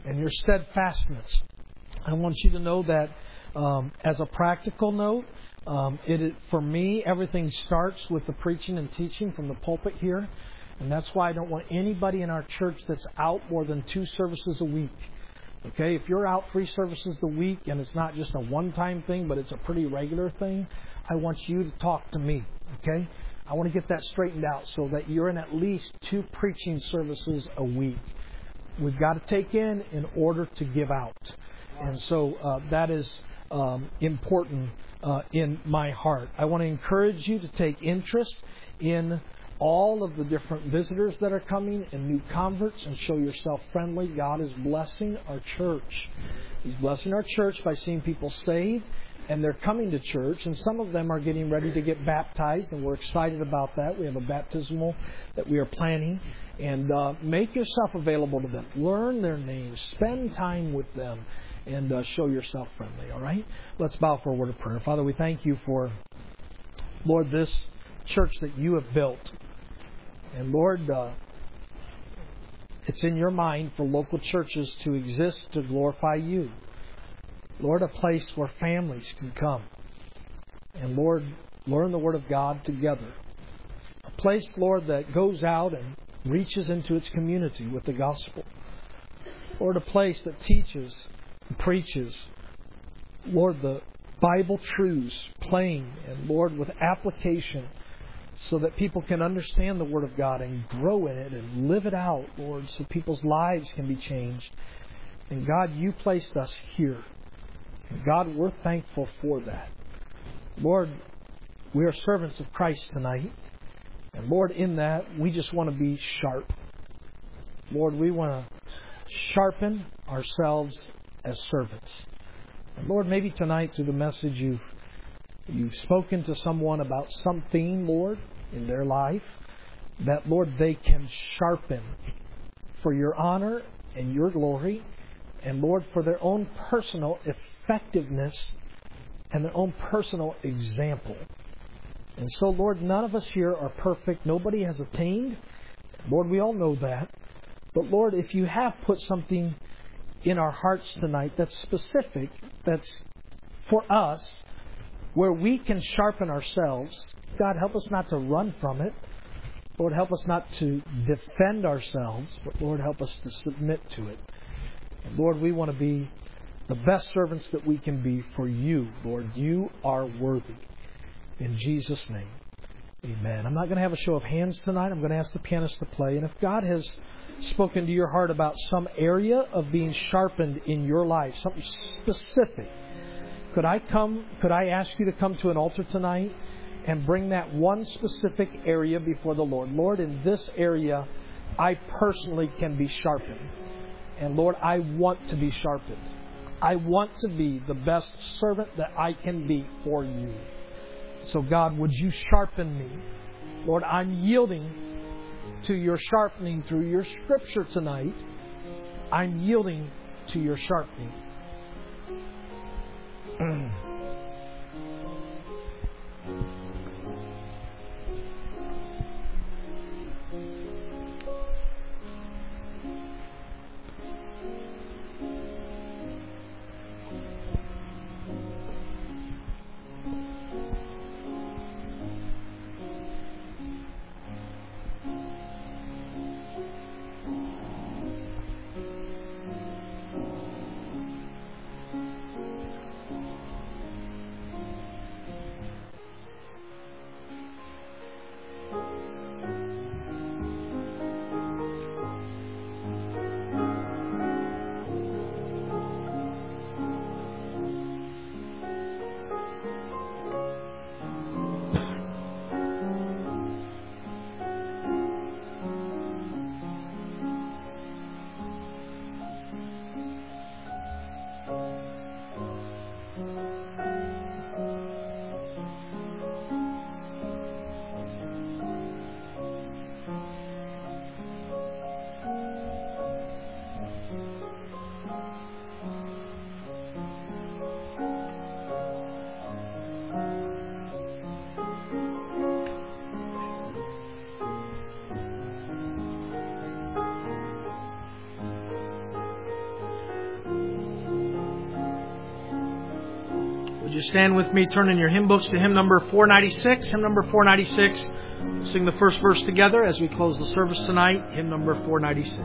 and your steadfastness. I want you to know that as a practical note, for me, everything starts with the preaching and teaching from the pulpit here. And that's why I don't want anybody in our church that's out more than 2 services a week. Okay, if you're out 3 services a week and it's not just a one-time thing, but it's a pretty regular thing, I want you to talk to me. Okay, I want to get that straightened out so that you're in at least 2 preaching services a week. We've got to take in order to give out. And so that is important in my heart. I want to encourage you to take interest in all of the different visitors that are coming and new converts, and show yourself friendly. God is blessing our church. He's blessing our church by seeing people saved, and they're coming to church, and some of them are getting ready to get baptized, and we're excited about that. We have a baptismal that we are planning, and make yourself available to them. Learn their names. Spend time with them, and show yourself friendly, all right? Let's bow for a word of prayer. Father, we thank you for, Lord, this church that you have built. And Lord, it's in your mind for local churches to exist to glorify you. Lord, a place where families can come and, Lord, learn the Word of God together. A place, Lord, that goes out and reaches into its community with the gospel. Lord, a place that teaches and preaches, Lord, the Bible truths plain and, Lord, with application, so that people can understand the Word of God and grow in it and live it out, Lord, so people's lives can be changed. And God, you placed us here. And God, we're thankful for that. Lord, we are servants of Christ tonight. And Lord, in that, we just want to be sharp. Lord, we want to sharpen ourselves as servants. And Lord, maybe tonight through the message you've spoken to someone about something, Lord, in their life, that, Lord, they can sharpen for your honor and your glory, and, Lord, for their own personal effectiveness and their own personal example. And so, Lord, none of us here are perfect. Nobody has attained. Lord, we all know that. But, Lord, if you have put something in our hearts tonight that's specific, that's for us, where we can sharpen ourselves, God, help us not to run from it. Lord, help us not to defend ourselves, but Lord, help us to submit to it. And Lord, we want to be the best servants that we can be for you, Lord. You are worthy. In Jesus' name, amen. I'm not going to have a show of hands tonight. I'm going to ask the pianist to play. And if God has spoken to your heart about some area of being sharpened in your life, something specific, could I ask you to come to an altar tonight and bring that one specific area before the Lord? Lord, in this area, I personally can be sharpened. And Lord, I want to be sharpened. I want to be the best servant that I can be for you. So God, would you sharpen me? Lord, I'm yielding to your sharpening through your scripture tonight. I'm yielding to your sharpening. you stand with me, turn in your hymn books to hymn number 496. Hymn number 496. We'll sing the first verse together as we close the service tonight. Hymn number 496.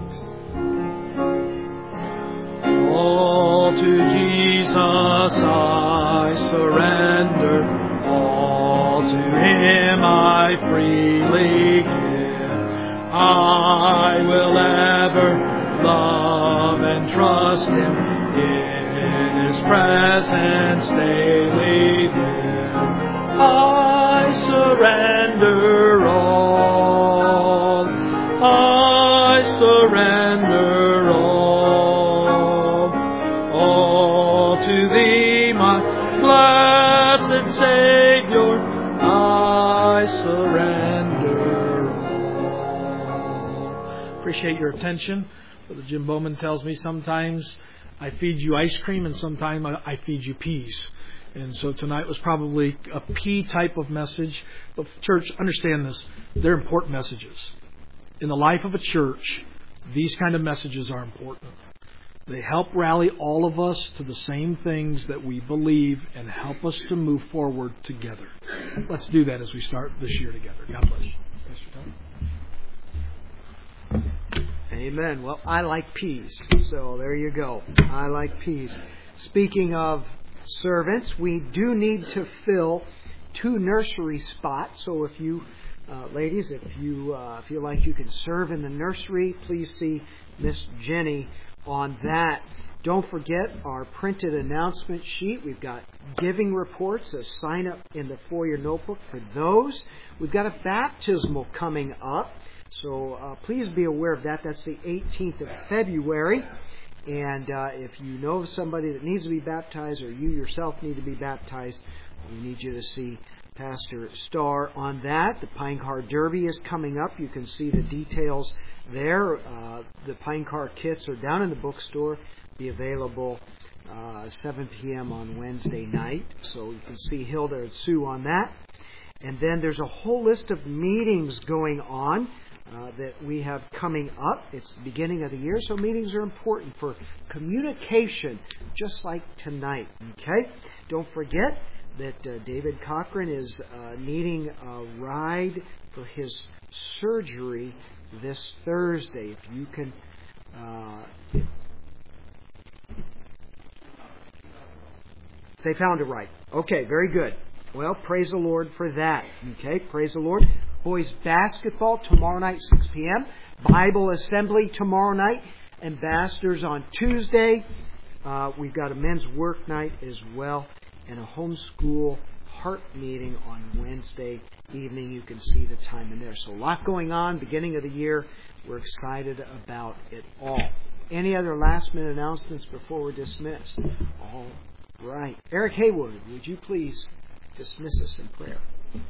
All to Jesus I surrender. All to Him I freely give. I will ever love and trust Him. In His presence daily live. I surrender all. I surrender all. All to Thee, my blessed Savior. I surrender all. Appreciate your attention. Brother Jim Bowman tells me sometimes I feed you ice cream and sometimes I feed you peas. And so tonight was probably a pea type of message. But church, understand this. They're important messages. In the life of a church, these kind of messages are important. They help rally all of us to the same things that we believe and help us to move forward together. Let's do that as we start this year together. God bless you. Pastor Tom. Amen. Well, I like peas, so there you go. I like peas. Speaking of servants, we do need to fill 2 nursery spots. So if you, ladies, if you feel like you can serve in the nursery, please see Miss Jenny on that. Don't forget our printed announcement sheet. We've got giving reports, a sign up in the foyer notebook for those. We've got a baptismal coming up. So please be aware of that. That's the 18th of February. And if you know of somebody that needs to be baptized or you yourself need to be baptized, we need you to see Pastor Starr on that. The Pine Car Derby is coming up. You can see the details there. The Pine Car kits are down in the bookstore. Be available 7 p.m. on Wednesday night. So you can see Hilda and Sue on that. And then there's a whole list of meetings going on that we have coming up. It's the beginning of the year, so meetings are important for communication, just like tonight. Okay? Don't forget that David Cochran is needing a ride for his surgery this Thursday. If you can... They found a ride. Okay, very good. Well, praise the Lord for that. Okay, praise the Lord. Boys basketball tomorrow night, 6 p.m. Bible assembly tomorrow night. Ambassadors on Tuesday. We've got a men's work night as well. And a homeschool heart meeting on Wednesday evening. You can see the time in there. So a lot going on. Beginning of the year. We're excited about it all. Any other last minute announcements before we're dismissed? All right. Eric Haywood, would you please dismiss us in prayer?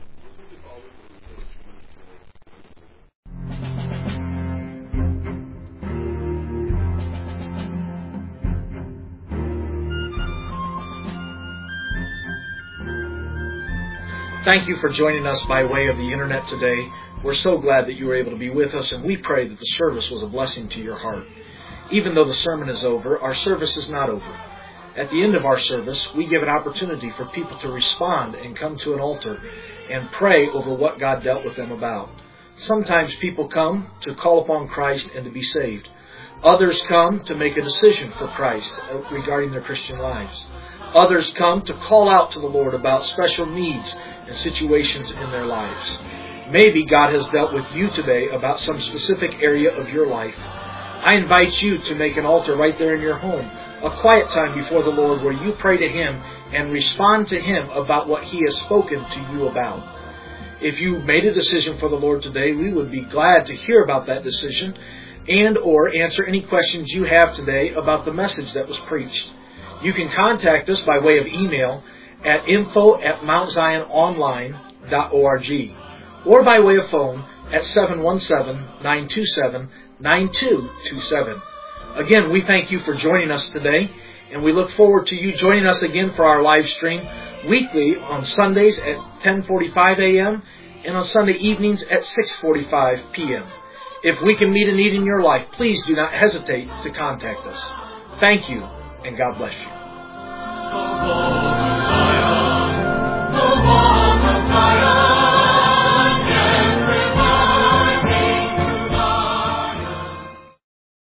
Thank you for joining us by way of the internet today. We're so glad that you were able to be with us, and we pray that the service was a blessing to your heart. Even though the sermon is over, our service is not over. At the end of our service, we give an opportunity for people to respond and come to an altar and pray over what God dealt with them about. Sometimes people come to call upon Christ and to be saved. Others come to make a decision for Christ regarding their Christian lives. Others come to call out to the Lord about special needs and situations in their lives. Maybe God has dealt with you today about some specific area of your life. I invite you to make an altar right there in your home, a quiet time before the Lord where you pray to Him and respond to Him about what He has spoken to you about. If you made a decision for the Lord today, we would be glad to hear about that decision and or answer any questions you have today about the message that was preached. You can contact us by way of email at info@mountziononline.org or by way of phone at 717-927-9227. Again, we thank you for joining us today, and we look forward to you joining us again for our live stream weekly on Sundays at 10:45 a.m. and on Sunday evenings at 6:45 p.m. If we can meet a need in your life, please do not hesitate to contact us. Thank you, and God bless you.